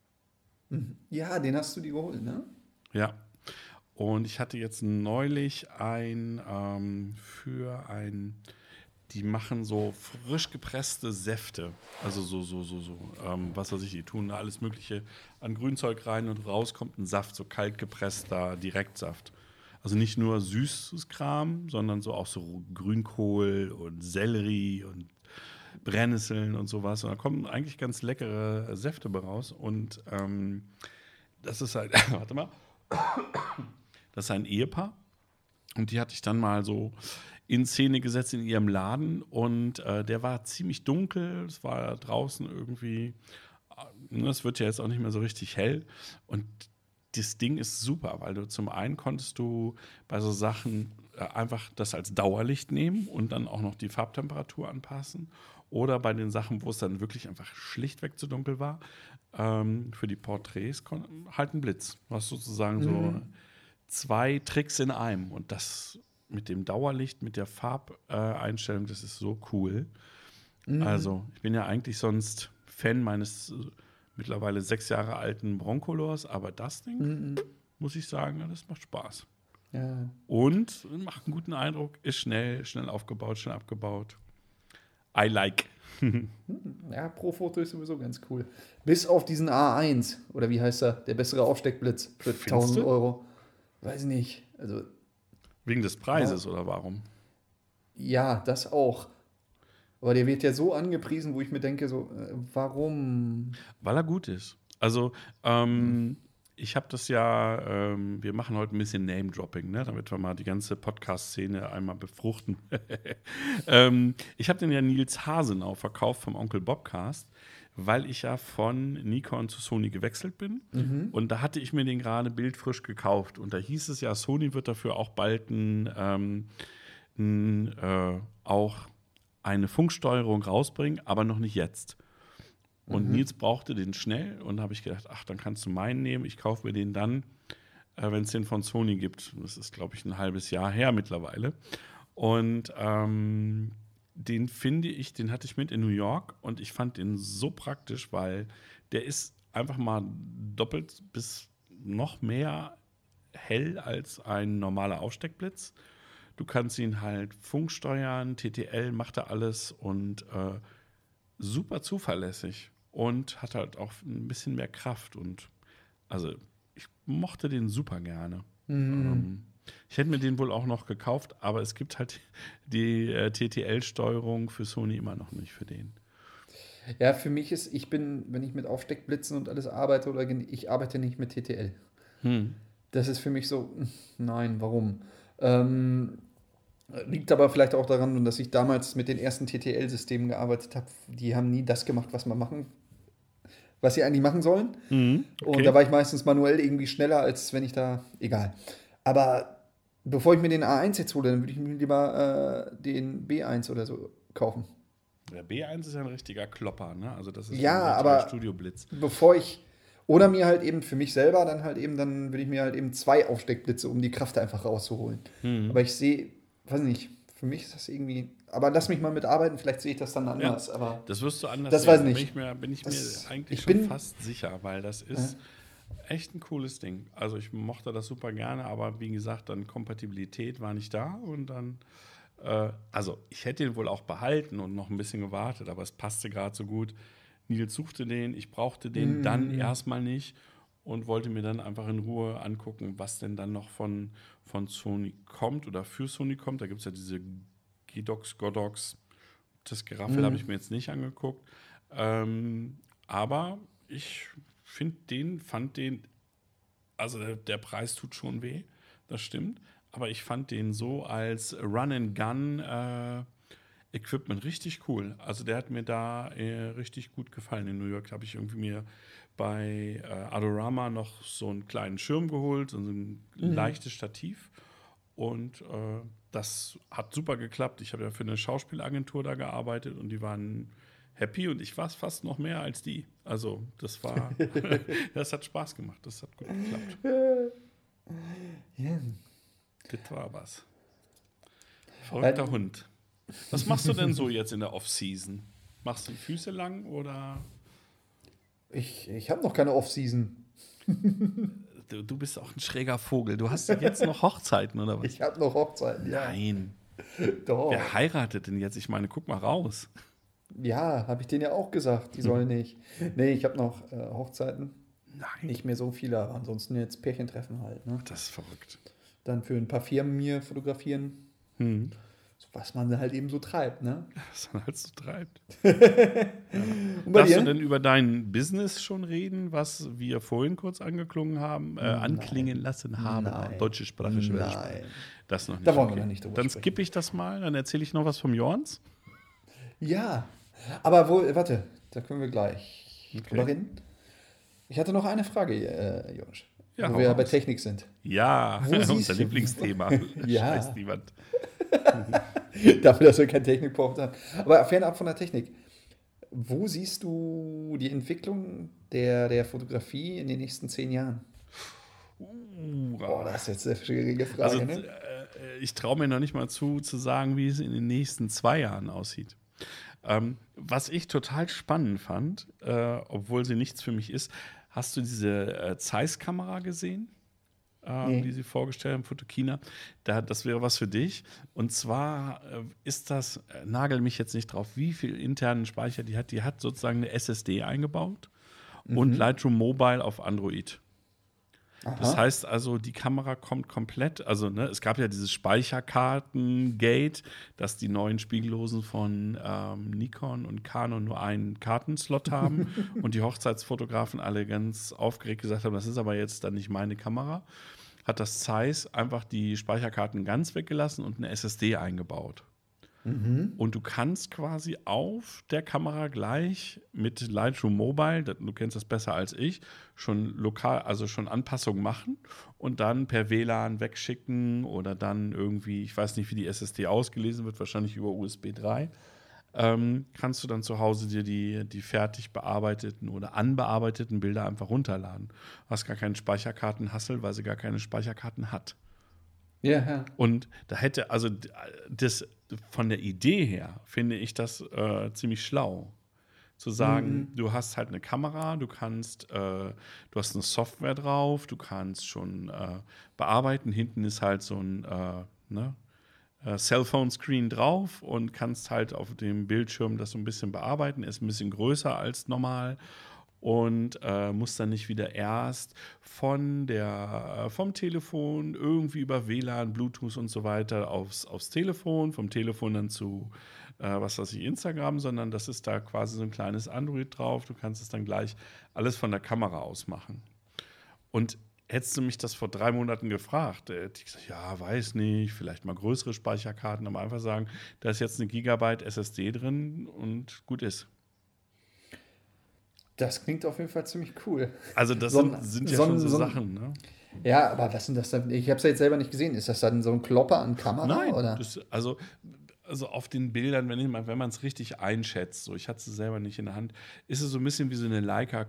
Ja, den hast du dir geholt, ne? Ja. Und ich hatte jetzt neulich ein ähm, für ein, die machen so frisch gepresste Säfte. Also so, so, so, so, ähm, was weiß ich, die tun da alles Mögliche an Grünzeug rein und raus kommt ein Saft, so kalt gepresster Direktsaft. Also nicht nur süßes Kram, sondern so auch so Grünkohl und Sellerie und Brennnesseln und sowas. Und da kommen eigentlich ganz leckere Säfte bei raus. Und ähm, das ist halt, warte mal, das ist ein Ehepaar. Und die hatte ich dann mal so in Szene gesetzt in ihrem Laden. Und äh, der war ziemlich dunkel. Es war draußen irgendwie, äh, es wird ja jetzt auch nicht mehr so richtig hell. Und das Ding ist super, weil du zum einen konntest du bei so Sachen äh, einfach das als Dauerlicht nehmen und dann auch noch die Farbtemperatur anpassen. Oder bei den Sachen, wo es dann wirklich einfach schlichtweg zu dunkel war, ähm, für die Porträts kon- halt ein Blitz. Du hast sozusagen so zwei Tricks in einem. Und das mit dem Dauerlicht, mit der Farbeinstellung, äh, das ist so cool. Also, ich bin ja eigentlich sonst Fan meines äh, mittlerweile sechs Jahre alten Broncolors, aber das Ding, muss ich sagen, das macht Spaß. Ja. Und macht einen guten Eindruck, ist schnell, schnell aufgebaut, schnell abgebaut. I like. Ja, Pro-Foto ist sowieso ganz cool. Bis auf diesen A eins, oder wie heißt er? Der bessere Aufsteckblitz für Findest tausend du? Euro. Weiß nicht. Also, Wegen des Preises oder warum? ja, das auch. Aber der wird ja so angepriesen, wo ich mir denke, so, äh, warum? Weil er gut ist. Also, ähm, ich habe das ja, ähm, wir machen heute ein bisschen Name-Dropping, ne, damit wir mal die ganze Podcast-Szene einmal befruchten. ähm, ich habe den ja Nils Hasenau verkauft vom Onkel Bobcast, weil ich ja von Nikon zu Sony gewechselt bin. Und da hatte ich mir den gerade bildfrisch gekauft. Und da hieß es ja, Sony wird dafür auch bald ein, ähm, ein, äh, auch eine Funksteuerung rausbringen, aber noch nicht jetzt. Und Nils brauchte den schnell und da habe ich gedacht, ach, dann kannst du meinen nehmen. Ich kaufe mir den dann, äh, wenn es den von Sony gibt. Das ist, glaube ich, ein halbes Jahr her mittlerweile. Und ähm, den finde ich, den hatte ich mit in New York und ich fand den so praktisch, weil der ist einfach mal doppelt bis noch mehr hell als ein normaler Aufsteckblitz. Du kannst ihn halt funksteuern, T T L macht er alles und äh, super zuverlässig und hat halt auch ein bisschen mehr Kraft. Und also ich mochte den super gerne. Ähm, ich hätte mir den wohl auch noch gekauft, aber es gibt halt die äh, T T L-Steuerung für Sony immer noch nicht für den. Ja, für mich ist, ich bin, wenn ich mit Aufsteckblitzen und alles arbeite, oder gen- ich arbeite nicht mit T T L. Hm. Das ist für mich so, nein, warum? Ähm, liegt aber vielleicht auch daran, dass ich damals mit den ersten T T L-Systemen gearbeitet habe. Die haben nie das gemacht, was man machen, was sie eigentlich machen sollen. Mhm. Und Okay. da war ich meistens manuell irgendwie schneller, als wenn ich da, egal. Aber bevor ich mir den A eins jetzt hole, dann würde ich mir lieber äh, den B eins oder so kaufen. Der B eins ist ja ein richtiger Klopper, ne? Also das ist Ja, ein richtiger aber- Studioblitz. Bevor ich, Oder mir halt eben für mich selber dann halt eben, dann würde ich mir halt eben zwei Aufsteckblitze, um die Kraft einfach rauszuholen. Mhm. Aber ich sehe, weiß nicht, für mich ist das irgendwie, aber lass mich mal mitarbeiten, vielleicht sehe ich das dann anders, Ja, aber das wirst du anders das sehen. weiß Da ich bin nicht. ich mir, bin ich Das- mir eigentlich ich schon bin- fast sicher, weil das ist echt ein cooles Ding. Also ich mochte das super gerne, aber wie gesagt, dann Kompatibilität war nicht da und dann, äh, also ich hätte ihn wohl auch behalten und noch ein bisschen gewartet, aber es passte gerade so gut. Nils suchte den, ich brauchte den Mhm. dann erstmal nicht und wollte mir dann einfach in Ruhe angucken, was denn dann noch von, von Sony kommt oder für Sony kommt. Da gibt es ja diese G-Docs, Godox, das Geraffel Mhm. habe ich mir jetzt nicht angeguckt. Ähm, aber ich finde den, fand den, also der, der Preis tut schon weh, das stimmt. Aber ich fand den so als Run-and-Gun äh, Equipment richtig cool. Also der hat mir da äh, richtig gut gefallen. In New York habe ich irgendwie mir bei äh, Adorama noch so einen kleinen Schirm geholt, so ein leichtes Stativ. Und äh, das hat super geklappt. Ich habe ja für eine Schauspielagentur da gearbeitet und die waren happy und ich war es fast noch mehr als die. Also das war, das hat Spaß gemacht, das hat gut geklappt. Ja. Das war was. Verrückter Äh, Hund. Was machst du denn so jetzt in der Off-Season? Machst du die Füße lang oder Ich, ich habe noch keine Off-Season. du, du bist auch ein schräger Vogel. Du hast jetzt noch Hochzeiten oder was? Ich habe noch Hochzeiten, ja. Nein. Doch. Wer heiratet denn jetzt? Ich meine, guck mal raus. Ja, habe ich denen ja auch gesagt, die sollen nicht. Nee, ich habe noch äh, Hochzeiten. Nein. Nicht mehr so viele, aber ansonsten jetzt Pärchentreffen halt. Ne? Das ist verrückt. Dann für ein paar Firmen mir fotografieren, Hm. so, was man halt eben so treibt. Ne? Was man halt so treibt. Und bei Darfst dir? du denn über dein Business schon reden, was wir vorhin kurz angeklungen haben, äh, anklingen lassen haben? Nein. Deutsche Sprache, schwere Sprache. Nein. Das noch nicht. Da wollen wir noch nicht drüber Dann sprechen. skippe ich das mal, dann erzähle ich noch was vom Jorns. Ja, aber wohl, warte, da können wir gleich Okay. drüber reden. Ich hatte noch eine Frage, äh, Josh, Ja, wo hau wir ja raus. bei Technik sind. Ja, Wo siehst unser du- Lieblingsthema. Ja. Scheiß niemand. Dafür, dass wir kein Technikport haben. Aber fernab von der Technik. Wo siehst du die Entwicklung der, der Fotografie in den nächsten zehn Jahren? Boah, das ist jetzt eine schwierige Frage, Also ne? äh, ich traue mir noch nicht mal zu, zu sagen, wie es in den nächsten zwei Jahren aussieht. Ähm, was ich total spannend fand, äh, obwohl sie nichts für mich ist, hast du diese äh, Zeiss-Kamera gesehen, äh, Nee. die sie vorgestellt haben, Photokina? Da, das wäre was für dich. Und zwar äh, ist das, äh, nagel mich jetzt nicht drauf, wie viel internen Speicher die hat. Die hat sozusagen eine S S D eingebaut und Lightroom Mobile auf Android. Das Aha. heißt also, die Kamera kommt komplett, also ne, es gab ja dieses Speicherkarten-Gate, dass die neuen Spiegellosen von ähm, Nikon und Canon nur einen Kartenslot haben und die Hochzeitsfotografen alle ganz aufgeregt gesagt haben, das ist aber jetzt dann nicht meine Kamera. Hat das Zeiss einfach die Speicherkarten ganz weggelassen und eine S S D eingebaut. Und du kannst quasi auf der Kamera gleich mit Lightroom Mobile, das- du kennst das besser als ich, schon lokal, also schon Anpassungen machen und dann per W L A N wegschicken oder dann irgendwie, ich weiß nicht, wie die S S D ausgelesen wird, wahrscheinlich über U S B drei. Ähm, kannst du dann zu Hause dir die, die fertig bearbeiteten oder anbearbeiteten Bilder einfach runterladen. Hast gar keinen Speicherkartenhassel, weil sie gar keine Speicherkarten hat. Ja, ja. Und da hätte, also d- das von der Idee her finde ich das äh, ziemlich schlau. Zu sagen, du hast halt eine Kamera, du kannst, äh, du hast eine Software drauf, du kannst schon äh, bearbeiten. Hinten ist halt so ein äh, ne, äh, Cellphone-Screen drauf und kannst halt auf dem Bildschirm das so ein bisschen bearbeiten. Ist ein bisschen größer als normal und äh, muss dann nicht wieder erst von der, äh, vom Telefon irgendwie über W L A N, Bluetooth und so weiter aufs, aufs Telefon, vom Telefon dann zu, äh, was weiß ich, Instagram, sondern das ist da quasi so ein kleines Android drauf. Du kannst es dann gleich alles von der Kamera aus machen. Und hättest du mich das vor drei Monaten gefragt, äh, hätte ich gesagt, ja, weiß nicht, vielleicht mal größere Speicherkarten, aber einfach sagen, da ist jetzt eine Gigabyte S S D drin und gut ist. Das klingt auf jeden Fall ziemlich cool. Also das So ein- sind, sind ja so ein- schon so, so ein- Sachen, ne? Ja, aber was sind das denn? Ich habe es ja jetzt selber nicht gesehen. Ist das dann so ein Klopper an Kamera? Nein, Oder? das, also, also auf den Bildern, wenn, ich mal- wenn man es richtig einschätzt, so ich hatte es selber nicht in der Hand, ist es so ein bisschen wie so eine Leica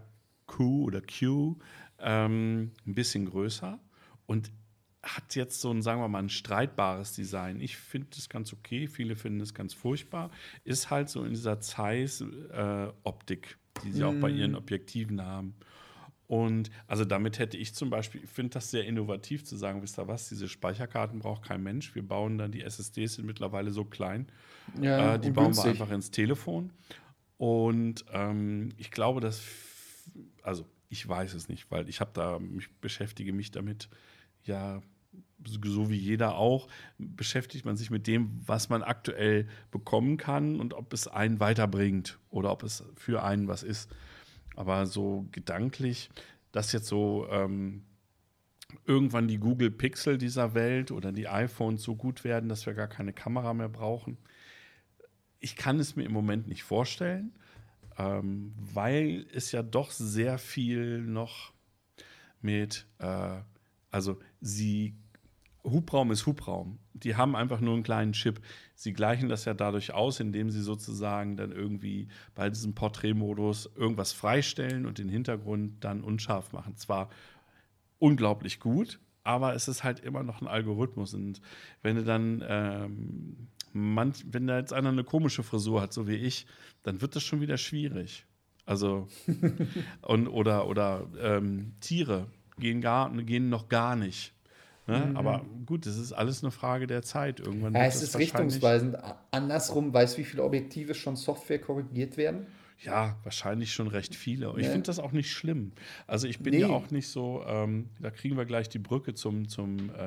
Q oder Q, ähm, ein bisschen größer und hat jetzt so ein, sagen wir mal, ein streitbares Design. Ich finde es ganz okay, viele finden es ganz furchtbar. Ist halt so in dieser Zeiss-Optik, äh, die sie mm. auch bei ihren Objektiven haben. Und also damit hätte ich zum Beispiel, ich finde das sehr innovativ zu sagen, wisst ihr was, diese Speicherkarten braucht kein Mensch. Wir bauen dann, die S S Ds sind mittlerweile so klein, ja, äh, die bauen wir einfach ins Telefon. Und ähm, ich glaube, dass, also ich weiß es nicht, weil ich habe da, ich beschäftige mich damit, ja, so wie jeder auch, beschäftigt man sich mit dem, was man aktuell bekommen kann und ob es einen weiterbringt oder ob es für einen was ist. Aber so gedanklich, dass jetzt so ähm, irgendwann die Google Pixel dieser Welt oder die iPhones so gut werden, dass wir gar keine Kamera mehr brauchen, ich kann es mir im Moment nicht vorstellen, ähm, weil es ja doch sehr viel noch mit, äh, also sie Hubraum ist Hubraum. Die haben einfach nur einen kleinen Chip. Sie gleichen das ja dadurch aus, indem sie sozusagen dann irgendwie bei diesem Porträtmodus irgendwas freistellen und den Hintergrund dann unscharf machen. Zwar unglaublich gut, aber es ist halt immer noch ein Algorithmus. Und wenn du dann, ähm, manch, wenn da jetzt einer eine komische Frisur hat, so wie ich, dann wird das schon wieder schwierig. Also, und, oder, oder ähm, Tiere gehen, gar, gehen noch gar nicht. Ne? Mhm. Aber gut, das ist alles eine Frage der Zeit. Irgendwann ja, es ist richtungsweisend. Andersrum, weißt du, wie viele Objektive schon Software korrigiert werden? Ja, wahrscheinlich schon recht viele. Ich ne? finde das auch nicht schlimm. Also ich bin nee. ja auch nicht so, ähm, da kriegen wir gleich die Brücke zum, zum äh,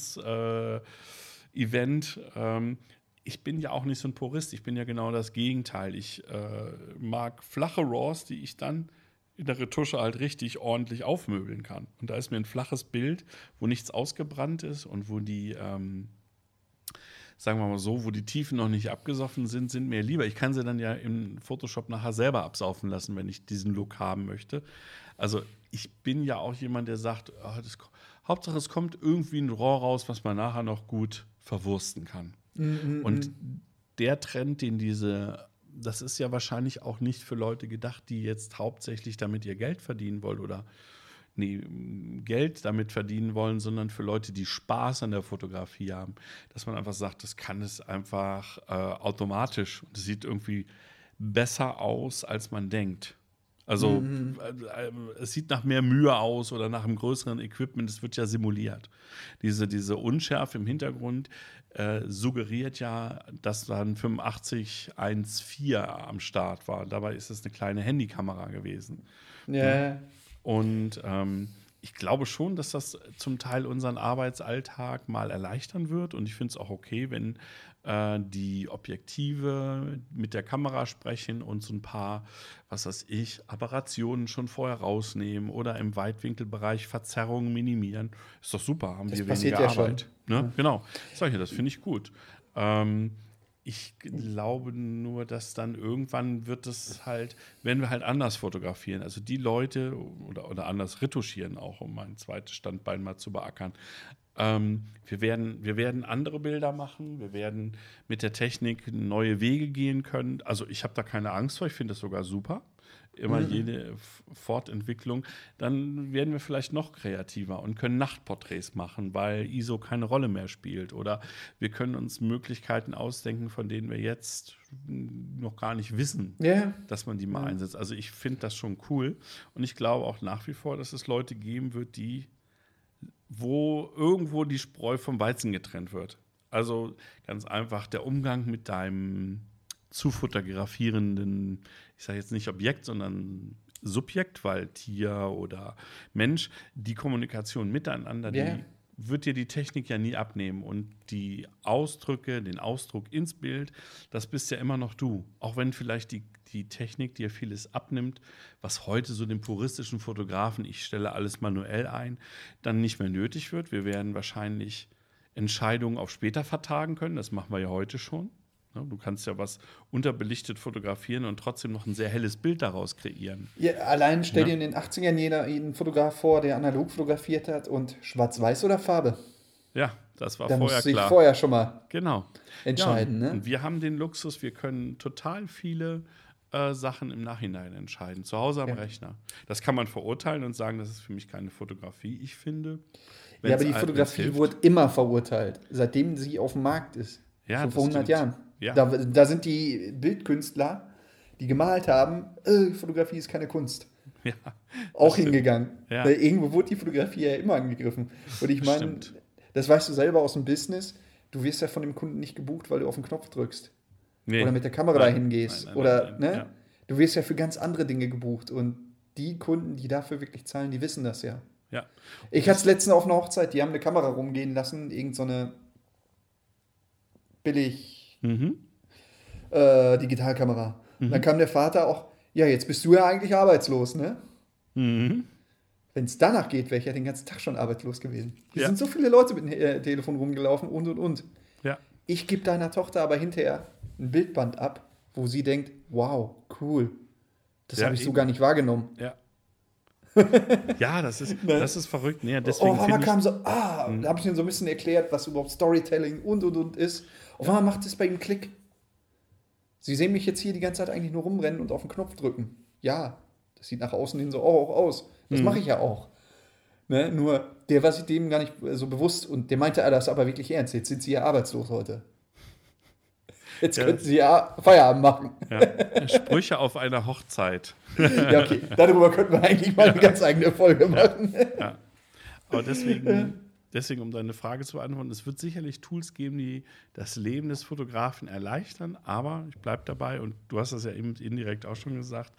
Jorns-Event. Äh, ähm, ich bin ja auch nicht so ein Purist. Ich bin ja genau das Gegenteil. Ich äh, mag flache RAWs, die ich dann in der Retusche halt richtig ordentlich aufmöbeln kann. Und da ist mir ein flaches Bild, wo nichts ausgebrannt ist und wo die, ähm, sagen wir mal so, wo die Tiefen noch nicht abgesoffen sind, sind mir lieber. Ich kann sie dann ja im Photoshop nachher selber absaufen lassen, wenn ich diesen Look haben möchte. Also ich bin ja auch jemand, der sagt, oh, das, Hauptsache es kommt irgendwie ein RAW raus, was man nachher noch gut verwursten kann. Mm-hmm. Und der Trend, den diese das ist ja wahrscheinlich auch nicht für Leute gedacht, die jetzt hauptsächlich damit ihr Geld verdienen wollen oder nee, Geld damit verdienen wollen, sondern für Leute, die Spaß an der Fotografie haben. Dass man einfach sagt, das kann es einfach äh, automatisch. Und es sieht irgendwie besser aus, als man denkt. Also mhm. äh, äh, es sieht nach mehr Mühe aus oder nach einem größeren Equipment. Es wird ja simuliert. Diese, diese Unschärfe im Hintergrund äh, suggeriert ja, dass da ein fünfundachtzig eins Komma vier am Start war. Dabei ist es eine kleine Handykamera gewesen. Ja. ja. Und ähm, ich glaube schon, dass das zum Teil unseren Arbeitsalltag mal erleichtern wird. Und ich finde es auch okay, wenn äh, die Objektive mit der Kamera sprechen und so ein paar, was weiß ich, Aberrationen schon vorher rausnehmen oder im Weitwinkelbereich Verzerrungen minimieren. Ist doch super, haben das wir passiert weniger ja Arbeit. Schon. Ne? Ja. Genau, solche, das finde ich gut. Ähm, Ich glaube nur, dass dann irgendwann wird es halt, wenn wir halt anders fotografieren, also die Leute oder, oder anders retuschieren auch, um mein zweites Standbein mal zu beackern. Ähm, wir werden, wir werden andere Bilder machen, wir werden mit der Technik neue Wege gehen können. Also ich habe da keine Angst vor, ich finde das sogar super. Immer mhm. jede Fortentwicklung, dann werden wir vielleicht noch kreativer und können Nachtporträts machen, weil I S O keine Rolle mehr spielt. Oder wir können uns Möglichkeiten ausdenken, von denen wir jetzt noch gar nicht wissen, yeah. dass man die mal ja. einsetzt. Also ich finde das schon cool. Und ich glaube auch nach wie vor, dass es Leute geben wird, die, wo irgendwo die Spreu vom Weizen getrennt wird. Also ganz einfach der Umgang mit deinem zu fotografierenden, ich sage jetzt nicht Objekt, sondern Subjekt, weil Tier oder Mensch, die Kommunikation miteinander, yeah. die wird dir die Technik ja nie abnehmen. Und die Ausdrücke, den Ausdruck ins Bild, das bist ja immer noch du. Auch wenn vielleicht die, die Technik dir vieles abnimmt, was heute so dem puristischen Fotografen, ich stelle alles manuell ein, dann nicht mehr nötig wird. Wir werden wahrscheinlich Entscheidungen auf später vertagen können. Das machen wir ja heute schon. Du kannst ja was unterbelichtet fotografieren und trotzdem noch ein sehr helles Bild daraus kreieren. Ja, allein stell dir ja. in den achtzigern jeder jeden Fotograf vor, der analog fotografiert hat und schwarz-weiß oder Farbe. Ja, das war da vorher musste klar. Ich vorher schon mal genau. entscheiden. Ja, ne? Und wir haben den Luxus, wir können total viele äh, Sachen im Nachhinein entscheiden, zu Hause am Ja. Rechner. Das kann man verurteilen und sagen, das ist für mich keine Fotografie. Ich finde, Ja, aber die wenn's- Fotografie wenn's hilft- wurde immer verurteilt, seitdem sie auf dem Markt ist. Ja, so das vor hundert stimmt. Jahren. Ja. Da, da sind die Bildkünstler, die gemalt haben, äh, Fotografie ist keine Kunst. Ja, Auch stimmt. hingegangen. Ja. Weil irgendwo wurde die Fotografie ja immer angegriffen. Und ich meine, Stimmt. das weißt du selber aus dem Business, du wirst ja von dem Kunden nicht gebucht, weil du auf den Knopf drückst. Nee. Oder mit der Kamera Nein, dahin gehst. nein, nein, oder, nein, ne? ja. Du wirst ja für ganz andere Dinge gebucht. Und die Kunden, die dafür wirklich zahlen, die wissen das ja. Ja. Ich hatte es letztens auf einer Hochzeit, die haben eine Kamera rumgehen lassen, irgend so eine billig Mhm. äh, Digitalkamera. Und dann kam der Vater auch, ja, jetzt bist du ja eigentlich arbeitslos, ne? Mhm. Wenn es danach geht, wäre ich ja den ganzen Tag schon arbeitslos gewesen. Hier Ja. sind so viele Leute mit dem äh, Telefon rumgelaufen und und und. Ja. Ich gebe deiner Tochter aber hinterher ein Bildband ab, wo sie denkt, wow, cool. Das Ja, habe ich so eben. gar nicht wahrgenommen. Ja. Ja, das ist, das ist verrückt. Nee, deswegen Auf einmal finde ich, kam so, ah, da habe ich ihm so ein bisschen erklärt, was überhaupt Storytelling und und und ist. Auf einmal macht es bei ihm Klick. Sie sehen mich jetzt hier die ganze Zeit eigentlich nur rumrennen und auf den Knopf drücken. Ja, das sieht nach außen hin so auch aus. Das Mhm. mache ich ja auch. Ne? Nur, der war sich dem gar nicht so bewusst und der meinte, ah, das ist aber wirklich ernst. Jetzt sind Sie ja arbeitslos heute. Jetzt Ja. könnten Sie ja Feierabend machen. ja, Sprüche auf einer Hochzeit. Ja, okay. Darüber könnten wir eigentlich mal eine ganz eigene Folge machen. Aber deswegen, deswegen, um deine Frage zu beantworten, es wird sicherlich Tools geben, die das Leben des Fotografen erleichtern, aber ich bleibe dabei, und du hast das ja eben indirekt auch schon gesagt,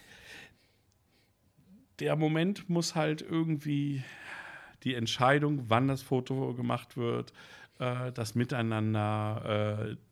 der Moment muss halt irgendwie die Entscheidung, wann das Foto gemacht wird, äh, das Miteinander, äh,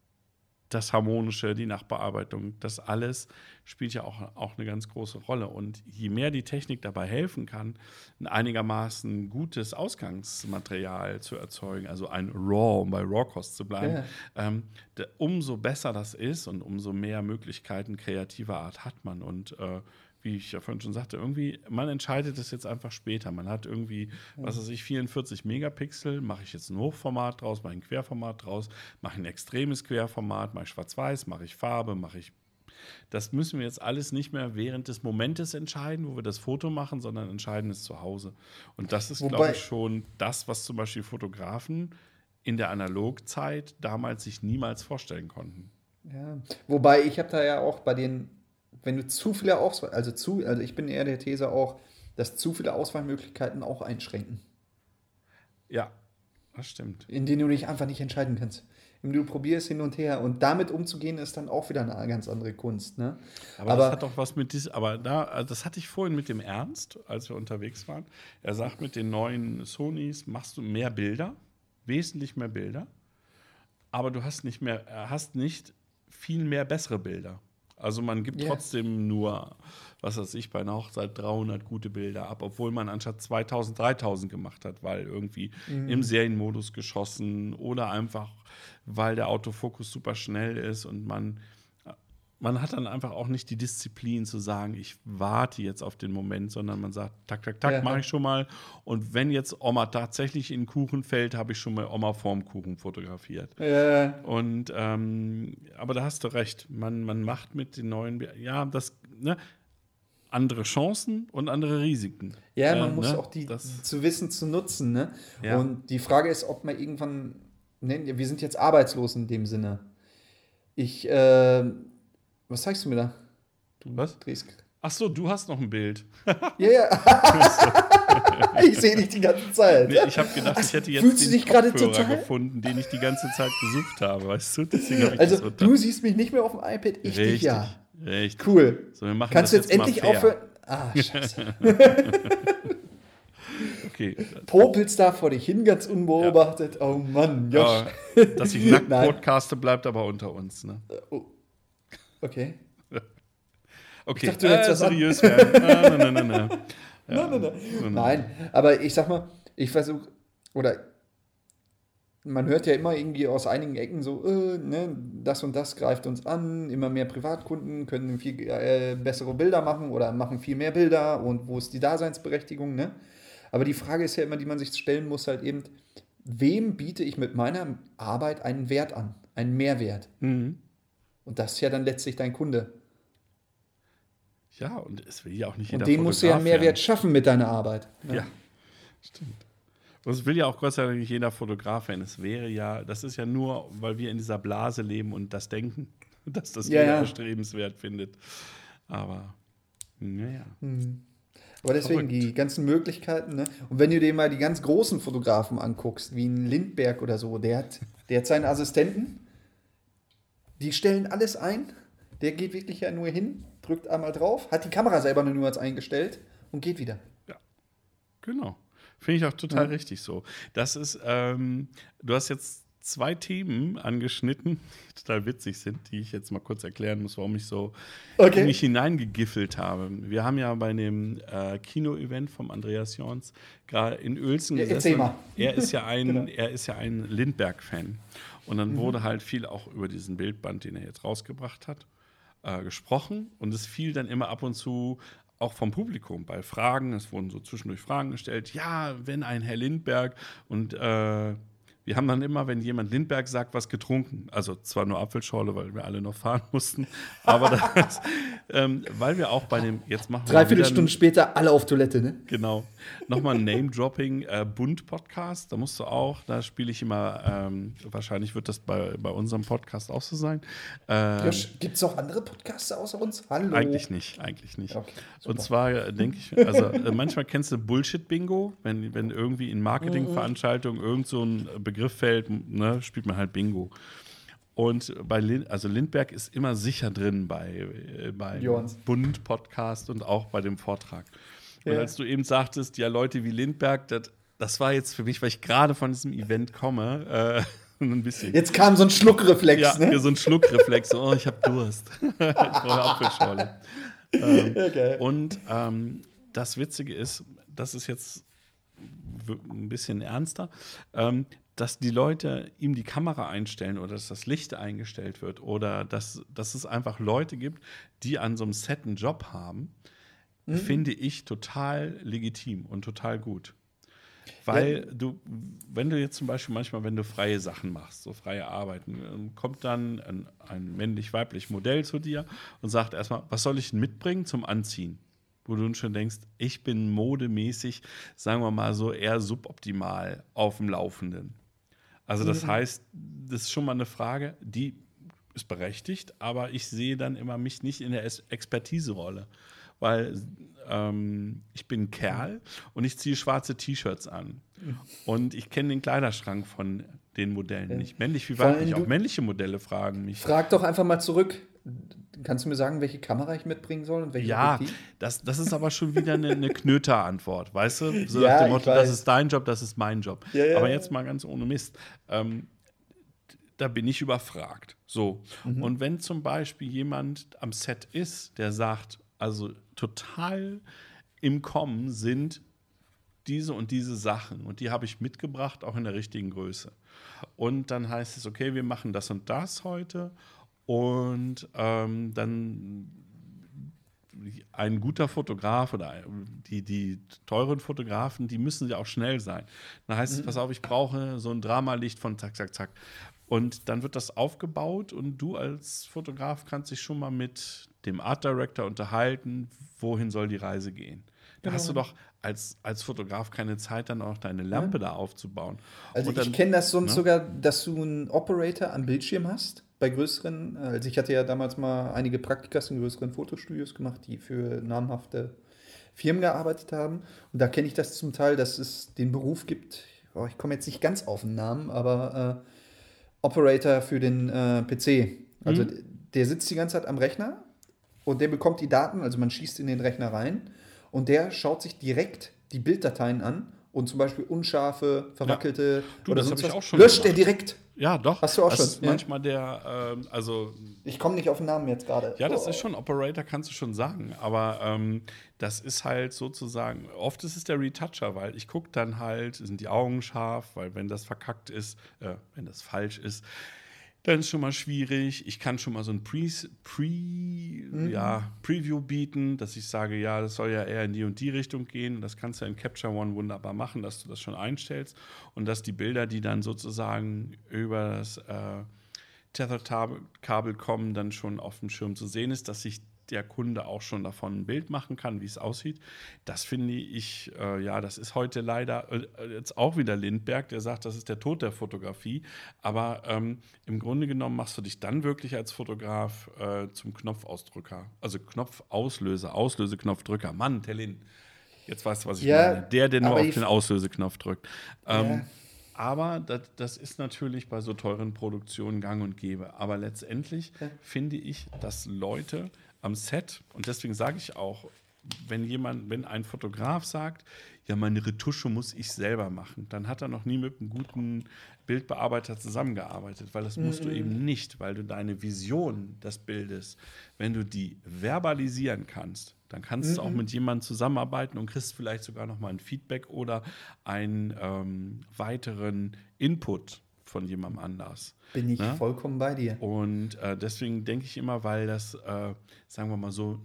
das Harmonische, die Nachbearbeitung, das alles spielt ja auch, auch eine ganz große Rolle. Und je mehr die Technik dabei helfen kann, ein einigermaßen gutes Ausgangsmaterial zu erzeugen, also ein RAW, um bei RAW-Cost zu bleiben, Ja. ähm, de, umso besser das ist und umso mehr Möglichkeiten kreativer Art hat man. Und äh, wie ich ja vorhin schon sagte, irgendwie, man entscheidet es jetzt einfach später. Man hat irgendwie, was weiß ich, vierundvierzig Megapixel, mache ich jetzt ein Hochformat draus, mache ich ein Querformat draus, mache ich ein extremes Querformat, mache ich schwarz-weiß, mache ich Farbe, mache ich. Das müssen wir jetzt alles nicht mehr während des Momentes entscheiden, wo wir das Foto machen, sondern entscheiden es zu Hause. Und das ist, Wobei- glaube ich, schon das, was zum Beispiel Fotografen in der Analogzeit damals sich niemals vorstellen konnten. Ja. Wobei, ich habe da ja auch bei den, wenn du zu viele Auswahl, also zu, also ich bin eher der These auch, dass zu viele Auswahlmöglichkeiten auch einschränken, Ja, das stimmt. in denen du dich einfach nicht entscheiden kannst. Du probierst hin und her und damit umzugehen ist dann auch wieder eine ganz andere Kunst. Ne? Aber, Aber- das hat doch was mit diesem, aber da, also das hatte ich vorhin mit dem Ernst, als wir unterwegs waren. Er sagt, mit den neuen Sonys machst du mehr Bilder, wesentlich mehr Bilder, aber du hast nicht mehr, hast nicht viel mehr bessere Bilder. Also man gibt Ja. trotzdem nur, was weiß ich, bei einer Hochzeit dreihundert gute Bilder ab, obwohl man anstatt zweitausend dreitausend gemacht hat, weil irgendwie im Serienmodus geschossen oder einfach, weil der Autofokus super schnell ist und man, man hat dann einfach auch nicht die Disziplin zu sagen, ich warte jetzt auf den Moment, sondern man sagt, tak, tak, tak, Ja. mache ich schon mal. Und wenn jetzt Oma tatsächlich in den Kuchen fällt, habe ich schon mal Oma vorm Kuchen fotografiert. Äh, Und ähm, aber da hast du recht. Man, man macht mit den neuen, Bi- ja, das, ne, andere Chancen und andere Risiken. ja, man Äh, muss ne, auch die das, zu wissen, zu nutzen. Ne? Ja. Und die Frage ist, ob man irgendwann, ne, wir sind jetzt arbeitslos in dem Sinne. Ich, äh, was zeigst du mir da? Du Was? drehst. Ach so, du hast noch ein Bild. Ja, ja. Ich sehe dich die ganze Zeit. Nee, ich habe gedacht, ich hätte jetzt Fühlst du den dich gerade Kopfhörer total- gefunden, den ich die ganze Zeit gesucht habe, weißt du? Deswegen habe ich das Also, runter- du siehst mich nicht mehr auf dem iPad, ich dich Richtig, ja. richtig. Cool. So, wir machen Kannst du das jetzt endlich mal fair. aufhören? Ah, scheiße. Okay. Popelst da vor dich hin, ganz unbeobachtet. Oh Mann, Josh. Aber, dass ich nackt Nein. podcaste, bleibt aber unter uns. Ne? Oh. Okay. Okay, Ich dachte, du hättest äh, was an- seriös werden. Nein, nein, nein, nein. Nein, nein, nein. Nein, aber ich sag mal, ich versuche, oder man hört ja immer irgendwie aus einigen Ecken so, äh, ne, das und das greift uns an, immer mehr Privatkunden können viel äh, bessere Bilder machen oder machen viel mehr Bilder und wo ist die Daseinsberechtigung, ne? Aber die Frage ist ja immer, die man sich stellen muss, halt eben, wem biete ich mit meiner Arbeit einen Wert an, einen Mehrwert? Mhm. Und das ist ja dann letztlich dein Kunde. Ja, und es will ja auch nicht jeder Und den musst du ja einen Fotograf Mehrwert werden. schaffen mit deiner Arbeit. Ne? Ja, stimmt. Und es will ja auch Gott sei Dank nicht jeder Fotograf werden. Es wäre ja, das ist ja nur, weil wir in dieser Blase leben und das denken, dass das Ja, jeder ja. erstrebenswert findet. Aber, naja. Aber deswegen Verrückt. die ganzen Möglichkeiten. Ne? Und wenn du dir mal die ganz großen Fotografen anguckst, wie ein Lindbergh oder so, der hat, der hat seine Assistenten, die stellen alles ein. Der geht wirklich ja nur hin, drückt einmal drauf, hat die Kamera selber nur als eingestellt und geht wieder. Genau. Finde ich auch total Ja. richtig so. Das ist, ähm, du hast jetzt zwei Themen angeschnitten, die total witzig sind, die ich jetzt mal kurz erklären muss, warum ich so Okay. in mich hineingegiffelt habe. Wir haben ja bei dem äh, Kino-Event vom Andreas Jorns gerade in Uelzen Ja, gesessen. erzähl mal. Er ist ja ein, Genau. er ist ja ein Lindbergh-Fan. Und dann wurde halt viel auch über diesen Bildband, den er jetzt rausgebracht hat, äh, gesprochen. Und es fiel dann immer ab und zu auch vom Publikum bei Fragen. Es wurden so zwischendurch Fragen gestellt. Ja, wenn ein Herr Lindbergh und äh, wir haben dann immer, wenn jemand Lindbergh sagt, was getrunken. Also zwar nur Apfelschorle, weil wir alle noch fahren mussten, aber das, ähm, weil wir auch bei dem, jetzt machen wir Dreiviertel wieder Stunde später alle auf Toilette, ne? Genau. Nochmal ein Name-Dropping, äh, Bund-Podcast, da musst du auch, da spiele ich immer, ähm, wahrscheinlich wird das bei, bei unserem Podcast auch so sein. Ähm, Gibt es auch andere Podcasts außer uns? Hallo. eigentlich nicht, eigentlich nicht. Okay, super. Und zwar äh, denke ich, also äh, manchmal kennst du Bullshit-Bingo, wenn, wenn irgendwie in Marketingveranstaltungen irgend so ein Begriff fällt, ne, spielt man halt Bingo. Und bei Lind, also Lindbergh ist immer sicher drin bei, äh, beim Jorns. Bund-Podcast und auch bei dem Vortrag. Und Ja. als du eben sagtest, ja, Leute wie Lindbergh, das, das war jetzt für mich, weil ich gerade von diesem Event komme, äh, ein bisschen. Jetzt kam so ein Schluckreflex, Ja, ne? so ein Schluckreflex. So, oh, ich habe Durst. Ich brauche Apfelschorle. Ähm, Okay. Und ähm, das Witzige ist, das ist jetzt w- ein bisschen ernster, ähm, dass die Leute ihm die Kamera einstellen oder dass das Licht eingestellt wird oder dass, dass es einfach Leute gibt, die an so einem Set einen Job haben, finde ich total legitim und total gut. Weil du, wenn du jetzt zum Beispiel manchmal, wenn du freie Sachen machst, so freie Arbeiten, ähm, kommt dann ein, ein männlich-weiblich Modell zu dir und sagt erstmal, was soll ich denn mitbringen zum Anziehen? Wo du dann schon denkst, ich bin modemäßig, sagen wir mal so, eher suboptimal auf dem Laufenden. Also das heißt, das ist schon mal eine Frage, die ist berechtigt, aber ich sehe dann immer mich nicht in der Es- Expertise-Rolle. Weil ähm, ich bin ein Kerl und ich ziehe schwarze T-Shirts an. Und ich kenne den Kleiderschrank von den Modellen nicht. Männlich wie Vor allem weiblich. Auch du- männliche Modelle fragen mich. Frag doch einfach mal zurück. Kannst du mir sagen, welche Kamera ich mitbringen soll und welches Ja, Objektiv? das, das ist aber schon wieder eine, eine Knöter-Antwort, weißt du? So Ja, nach dem ich Motto, weiß. das ist dein Job, das ist mein Job. Ja, ja. Aber jetzt mal ganz ohne Mist. Ähm, da bin ich überfragt. So. Mhm. Und wenn zum Beispiel jemand am Set ist, der sagt, also total im Kommen sind diese und diese Sachen und die habe ich mitgebracht, auch in der richtigen Größe. Und dann heißt es, okay, wir machen das und das heute und ähm, dann ein guter Fotograf oder die, die teuren Fotografen, die müssen ja auch schnell sein. Dann heißt es, pass auf, ich brauche so ein Dramalicht von zack, zack, zack. Und dann wird das aufgebaut und du als Fotograf kannst dich schon mal mit dem Art Director unterhalten, wohin soll die Reise gehen. Da hast du doch als, als Fotograf keine Zeit, dann auch deine Lampe da aufzubauen. Also Und ich dann- kenne das sonst ne? sogar, dass du einen Operator am Bildschirm hast, bei größeren, also ich hatte ja damals mal einige Praktikas in größeren Fotostudios gemacht, die für namhafte Firmen gearbeitet haben. Und da kenne ich das zum Teil, dass es den Beruf gibt, oh, ich komme jetzt nicht ganz auf den Namen, aber äh, Operator für den äh, P C. Also Mhm. d- der sitzt die ganze Zeit am Rechner und der bekommt die Daten, also man schießt in den Rechner rein und der schaut sich direkt die Bilddateien an und zum Beispiel unscharfe, verwackelte Du, oder das sonst hab ich was, auch schon löscht er gemacht. direkt. Ja, doch. Hast du auch das schon, ist ja? manchmal der, ähm, also Ich komme nicht auf den Namen jetzt gerade. ja, das Oh. ist schon Operator, kannst du schon sagen. Aber ähm, das ist halt sozusagen, oft ist es der Retoucher, weil ich gucke dann halt, sind die Augen scharf, weil wenn das verkackt ist, äh, wenn das falsch ist, dann ist schon mal schwierig. Ich kann schon mal so ein Pre, Pre, ja, Preview bieten, dass ich sage, ja, das soll ja eher in die und die Richtung gehen. Das kannst du in Capture One wunderbar machen, dass du das schon einstellst und dass die Bilder, die dann sozusagen über das äh, Tether-Kabel kommen, dann schon auf dem Schirm zu sehen ist, dass ich der Kunde auch schon davon ein Bild machen kann, wie es aussieht. Das finde ich, äh, ja, das ist heute leider äh, jetzt auch wieder Lindberg, der sagt, das ist der Tod der Fotografie. Aber ähm, im Grunde genommen machst du dich dann wirklich als Fotograf äh, zum Knopfausdrücker. Also Knopfauslöser, Auslöseknopfdrücker. Mann, Tellin, jetzt weißt du, was ich Ja, meine. Der, der nur aber auf die- den Auslöseknopf drückt. Ähm, Ja. Aber das, das ist natürlich bei so teuren Produktionen gang und gäbe. Aber letztendlich Ja. finde ich, dass Leute am Set, und deswegen sage ich auch, wenn jemand, wenn ein Fotograf sagt, ja, meine Retusche muss ich selber machen, dann hat er noch nie mit einem guten Bildbearbeiter zusammengearbeitet, weil das musst du eben nicht, weil du deine Vision des Bildes, wenn du die verbalisieren kannst, dann kannst du auch mit jemandem zusammenarbeiten und kriegst vielleicht sogar noch mal ein Feedback oder einen ähm, weiteren Input von jemandem anders. Bin ich Ja? vollkommen bei dir. Und äh, deswegen denke ich immer, weil das, äh, sagen wir mal so,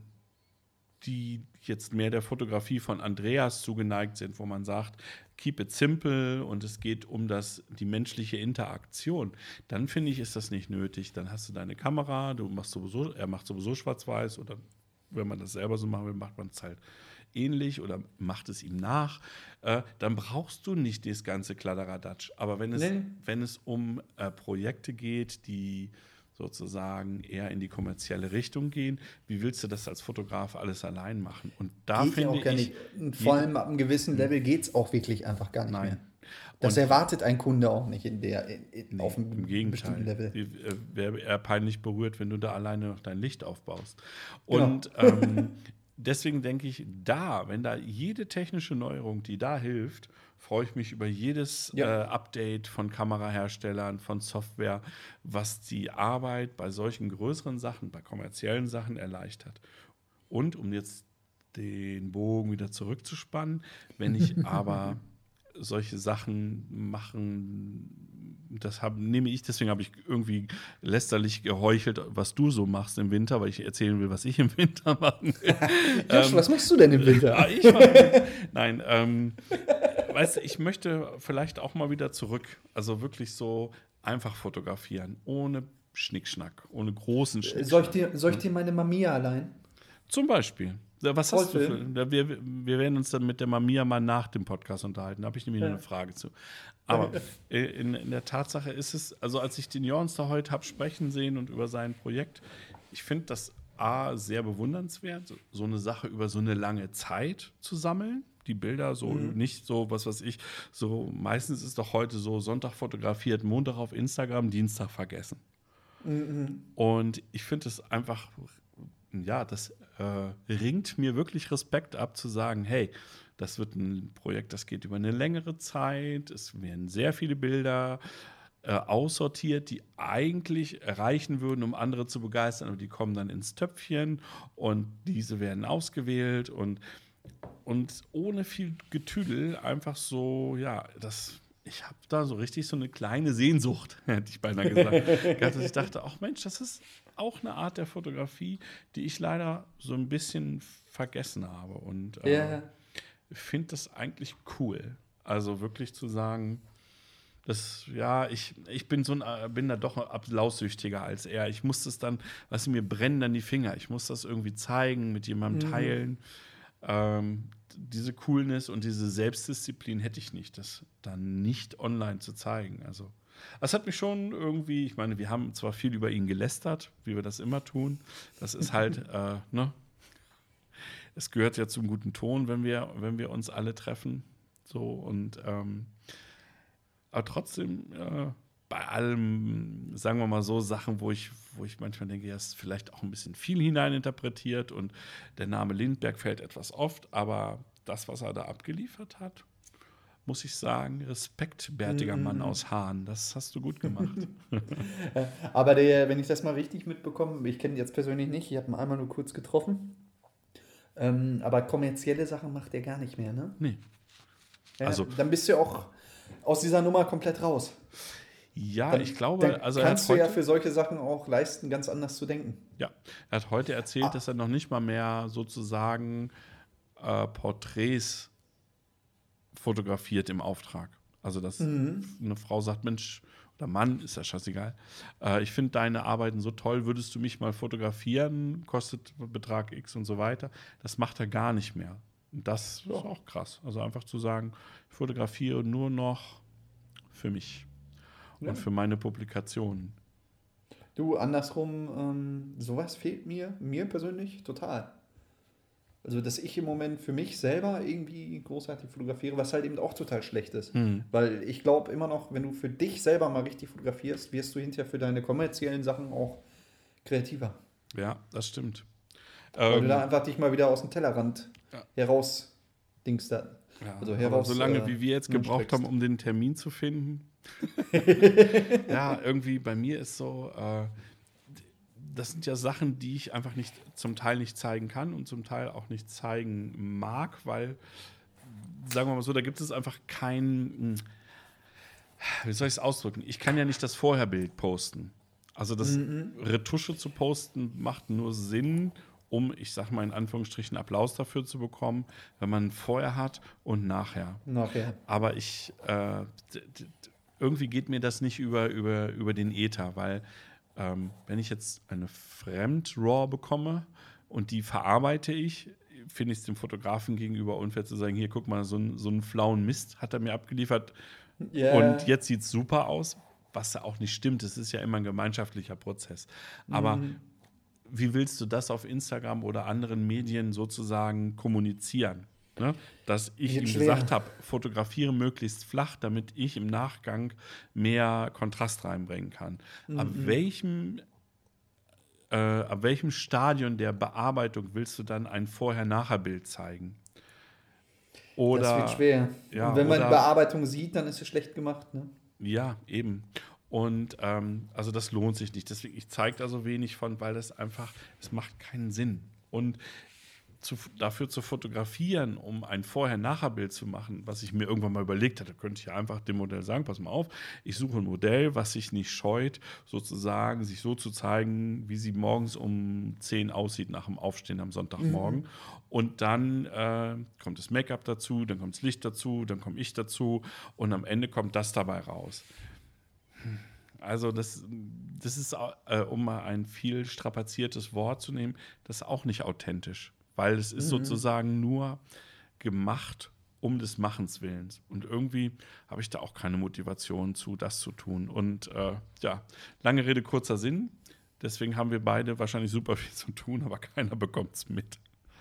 die jetzt mehr der Fotografie von Andreas zugeneigt sind, wo man sagt, keep it simple und es geht um das, die menschliche Interaktion, dann finde ich, ist das nicht nötig. Dann hast du deine Kamera, du machst sowieso, er macht sowieso schwarz-weiß oder wenn man das selber so machen will, macht man es halt ähnlich oder macht es ihm nach, äh, dann brauchst du nicht das ganze Kladderadatsch. Aber wenn es, Nee. wenn es um äh, Projekte geht, die sozusagen eher in die kommerzielle Richtung gehen, wie willst du das als Fotograf alles allein machen? Und da Geht ja finde auch gar ich, nicht. Und vor allem ab einem gewissen Level geht es auch wirklich einfach gar nicht Nein. mehr. Das Und- erwartet ein Kunde auch nicht in der, in, in, Nee, auf einem im Gegenteil. bestimmten Level. Äh, Wäre eher peinlich berührt, wenn du da alleine noch dein Licht aufbaust. Genau. Und ähm, deswegen denke ich, da, wenn da jede technische Neuerung, die da hilft, freue ich mich über jedes Ja. äh, Update von Kameraherstellern, von Software, was die Arbeit bei solchen größeren Sachen, bei kommerziellen Sachen erleichtert. Und um jetzt den Bogen wieder zurückzuspannen, wenn ich aber solche Sachen machen, das hab, nehme ich, deswegen habe ich irgendwie lästerlich geheuchelt, was du so machst im Winter, weil ich erzählen will, was ich im Winter machen will. Josh, was machst du denn im Winter? Ja, ich mach, nein, ähm, weißt du, ich möchte vielleicht auch mal wieder zurück, also wirklich so einfach fotografieren, ohne Schnickschnack, ohne großen Schnickschnack. Soll ich dir, soll ich dir meine Mamiya allein? Zum Beispiel. Ja, was hast du Heute? für, wir, wir werden uns dann mit der Mamiya mal nach dem Podcast unterhalten. Da habe ich nämlich noch eine Frage zu. Aber äh, in, in der Tatsache ist es, also als ich den Jorns da heute habe sprechen sehen und über sein Projekt, ich finde das A, sehr bewundernswert, so, so eine Sache über so eine lange Zeit zu sammeln. Die Bilder so nicht so, was weiß ich, so meistens ist doch heute so Sonntag fotografiert, Montag auf Instagram, Dienstag vergessen. Und ich finde es einfach, ja, das äh, ringt mir wirklich Respekt ab, zu sagen, hey, das wird ein Projekt, das geht über eine längere Zeit, es werden sehr viele Bilder äh, aussortiert, die eigentlich reichen würden, um andere zu begeistern, aber die kommen dann ins Töpfchen und diese werden ausgewählt und, und ohne viel Getüdel einfach so, ja, das. Ich habe da so richtig so eine kleine Sehnsucht, hätte ich beinahe gesagt, gehabt, dass ich dachte, ach Mensch, das ist auch eine Art der Fotografie, die ich leider so ein bisschen vergessen habe. Und äh, Ja. finde das eigentlich cool. Also wirklich zu sagen, das, ja, ich, ich bin so ein, äh, bin da doch applaussüchtiger als er. Ich muss das dann, weißt du, mir brennen dann die Finger. Ich muss das irgendwie zeigen, mit jemandem teilen. Ähm, diese Coolness und diese Selbstdisziplin hätte ich nicht, das dann nicht online zu zeigen. Also, das hat mich schon irgendwie, ich meine, wir haben zwar viel über ihn gelästert, wie wir das immer tun. Das ist halt, äh, ne? Es gehört ja zum guten Ton, wenn wir, wenn wir uns alle treffen. So und ähm, aber trotzdem, äh, bei allem, sagen wir mal so, Sachen, wo ich, wo ich manchmal denke, ja, ist vielleicht auch ein bisschen viel hineininterpretiert und der Name Lindberg fällt etwas oft, aber das, was er da abgeliefert hat, muss ich sagen, Respekt, bärtiger Mann aus Hahn, das hast du gut gemacht. Aber der, wenn ich das mal richtig mitbekomme, ich kenne ihn jetzt persönlich nicht, ich habe ihn einmal nur kurz getroffen. Ähm, aber kommerzielle Sachen macht er gar nicht mehr, ne? Nee. Ja, Also- dann bist du ja auch aus dieser Nummer komplett raus. Ja, Dann, ich glaube, dann also er hat kannst du ja heute, für solche Sachen auch leisten, ganz anders zu denken. ja, er hat heute erzählt, dass er noch nicht mal mehr sozusagen äh, Porträts fotografiert im Auftrag. Also, dass eine Frau sagt, Mensch, oder Mann, ist ja scheißegal. Äh, ich finde deine Arbeiten so toll, würdest du mich mal fotografieren, kostet Betrag X und so weiter. Das macht er gar nicht mehr. Und das ja. ist auch krass. Also einfach zu sagen, ich fotografiere nur noch für mich ja. und für meine Publikationen. Du, andersrum, ähm, sowas fehlt mir, mir persönlich total. Also, dass ich im Moment für mich selber irgendwie großartig fotografiere, was halt eben auch total schlecht ist. Mhm. Weil ich glaube immer noch, wenn du für dich selber mal richtig fotografierst, wirst du hinterher für deine kommerziellen Sachen auch kreativer. Ja, das stimmt. Weil ähm, du da einfach dich mal wieder aus dem Tellerrand ja. heraus dingst da. Ja, also heraus, aber solange äh, wie wir jetzt gebraucht haben, um den Termin zu finden. Ja, irgendwie bei mir ist so, äh, das sind ja Sachen, die ich einfach nicht zum Teil nicht zeigen kann und zum Teil auch nicht zeigen mag, weil, sagen wir mal so, da gibt es einfach kein, wie soll ich es ausdrücken? Ich kann ja nicht das Vorherbild posten. Also das mhm. Retusche zu posten macht nur Sinn, um, ich sag mal in Anführungsstrichen, Applaus dafür zu bekommen, wenn man vorher hat und nachher. Nachher. Aber ich, äh, d- d- irgendwie geht mir das nicht über, über, über den Äther, weil ähm, wenn ich jetzt eine Fremd-RAW bekomme und die verarbeite ich, finde ich es dem Fotografen gegenüber unfair zu sagen, hier, guck mal, so, ein, so einen flauen Mist hat er mir abgeliefert yeah. und jetzt sieht es super aus, was ja auch nicht stimmt. Es ist ja immer ein gemeinschaftlicher Prozess. Aber mhm. wie willst du das auf Instagram oder anderen Medien sozusagen kommunizieren? Ne? Dass ich ihm gesagt habe, fotografiere möglichst flach, damit ich im Nachgang mehr Kontrast reinbringen kann. Mhm. Ab welchem, äh, ab welchem Stadion der Bearbeitung willst du dann ein Vorher-Nachher-Bild zeigen? Oder, das wird schwer. Ja, und wenn man oder, Bearbeitung sieht, dann ist es schlecht gemacht. Ne? Ja, eben. Und ähm, also das lohnt sich nicht. Deswegen, ich zeige da so wenig von, weil das einfach, es macht keinen Sinn. Und zu, dafür zu fotografieren, um ein Vorher-Nachher-Bild zu machen, was ich mir irgendwann mal überlegt hatte, könnte ich ja einfach dem Modell sagen, pass mal auf, ich suche ein Modell, was sich nicht scheut, sozusagen sich so zu zeigen, wie sie morgens um zehn aussieht nach dem Aufstehen am Sonntagmorgen. Mhm. Und dann äh, kommt das Make-up dazu, dann kommt das Licht dazu, dann komme ich dazu und am Ende kommt das dabei raus. Also das, das ist, äh, um mal ein viel strapaziertes Wort zu nehmen, das ist auch nicht authentisch. Weil es ist mhm. sozusagen nur gemacht um des Machens Willens. Und irgendwie habe ich da auch keine Motivation zu, das zu tun. Und äh, ja, lange Rede, kurzer Sinn. Deswegen haben wir beide wahrscheinlich super viel zu tun, aber keiner bekommt es mit.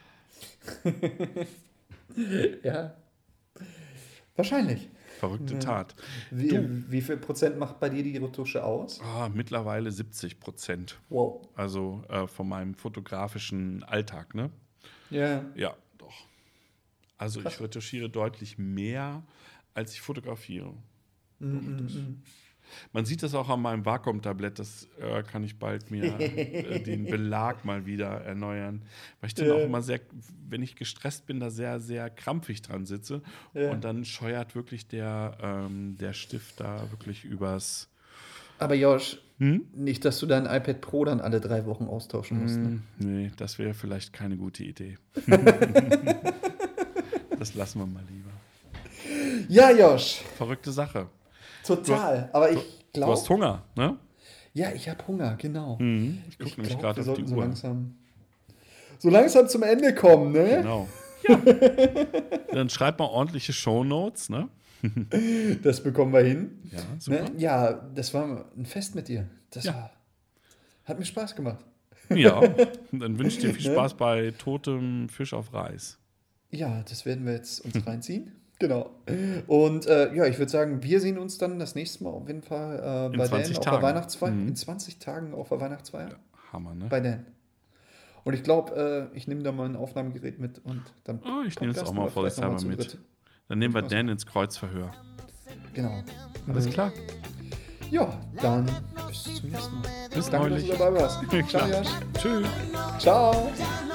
Ja, wahrscheinlich. Verrückte Tat. Wie, wie viel Prozent macht bei dir die Retusche aus? Oh, mittlerweile siebzig Prozent. Wow. Also äh, von meinem fotografischen Alltag, ne? Ja. Ja, doch. Also Krass. Ich retuschiere deutlich mehr, als ich fotografiere. Mm, das, mm. Man sieht das auch an meinem Vakuum-Tablett, das äh, kann ich bald mir äh, den Belag mal wieder erneuern. Weil ich dann ja. auch immer sehr, wenn ich gestresst bin, da sehr, sehr krampfig dran sitze. Ja. Und dann scheuert wirklich der, ähm, der Stift da wirklich übers... Aber Josh, hm? nicht, dass du dein iPad Pro dann alle drei Wochen austauschen musst. Ne? Nee, das wäre vielleicht keine gute Idee. Das lassen wir mal lieber. Ja, Josh. Verrückte Sache. Total, du, aber ich glaube... Du hast Hunger, ne? Ja, ich habe Hunger, genau. Mhm. Ich gucke nämlich gerade auf die so Uhr. Langsam, so langsam zum Ende kommen, ne? Genau. Ja. Dann schreib mal ordentliche Shownotes, ne? Das bekommen wir hin. Ja, super. Ne? Ja, das war ein Fest mit dir. Das ja. war, hat mir Spaß gemacht. Ja, dann wünsche ich dir viel Spaß bei totem Fisch auf Reis. Ja, das werden wir jetzt uns reinziehen. Genau. Und äh, ja, ich würde sagen, wir sehen uns dann das nächste Mal auf jeden Fall äh, bei Dan auf der Weihnachtsfeier. Mhm. In zwanzig Tagen auf der Weihnachtsfeier. Ja, Hammer, ne? Bei Dan. Und ich glaube, äh, ich nehme da mal ein Aufnahmegerät mit und dann. Oh, ich nehme es auch mal vorsichtshalber mit. Dritt. Dann nehmen wir Dan ins Kreuzverhör. Genau. Alles mhm. klar. Ja, dann bis zum nächsten Mal. Bis Danke, neulich. dass du dabei warst. Ciao, Josh. Tschüss. Ciao.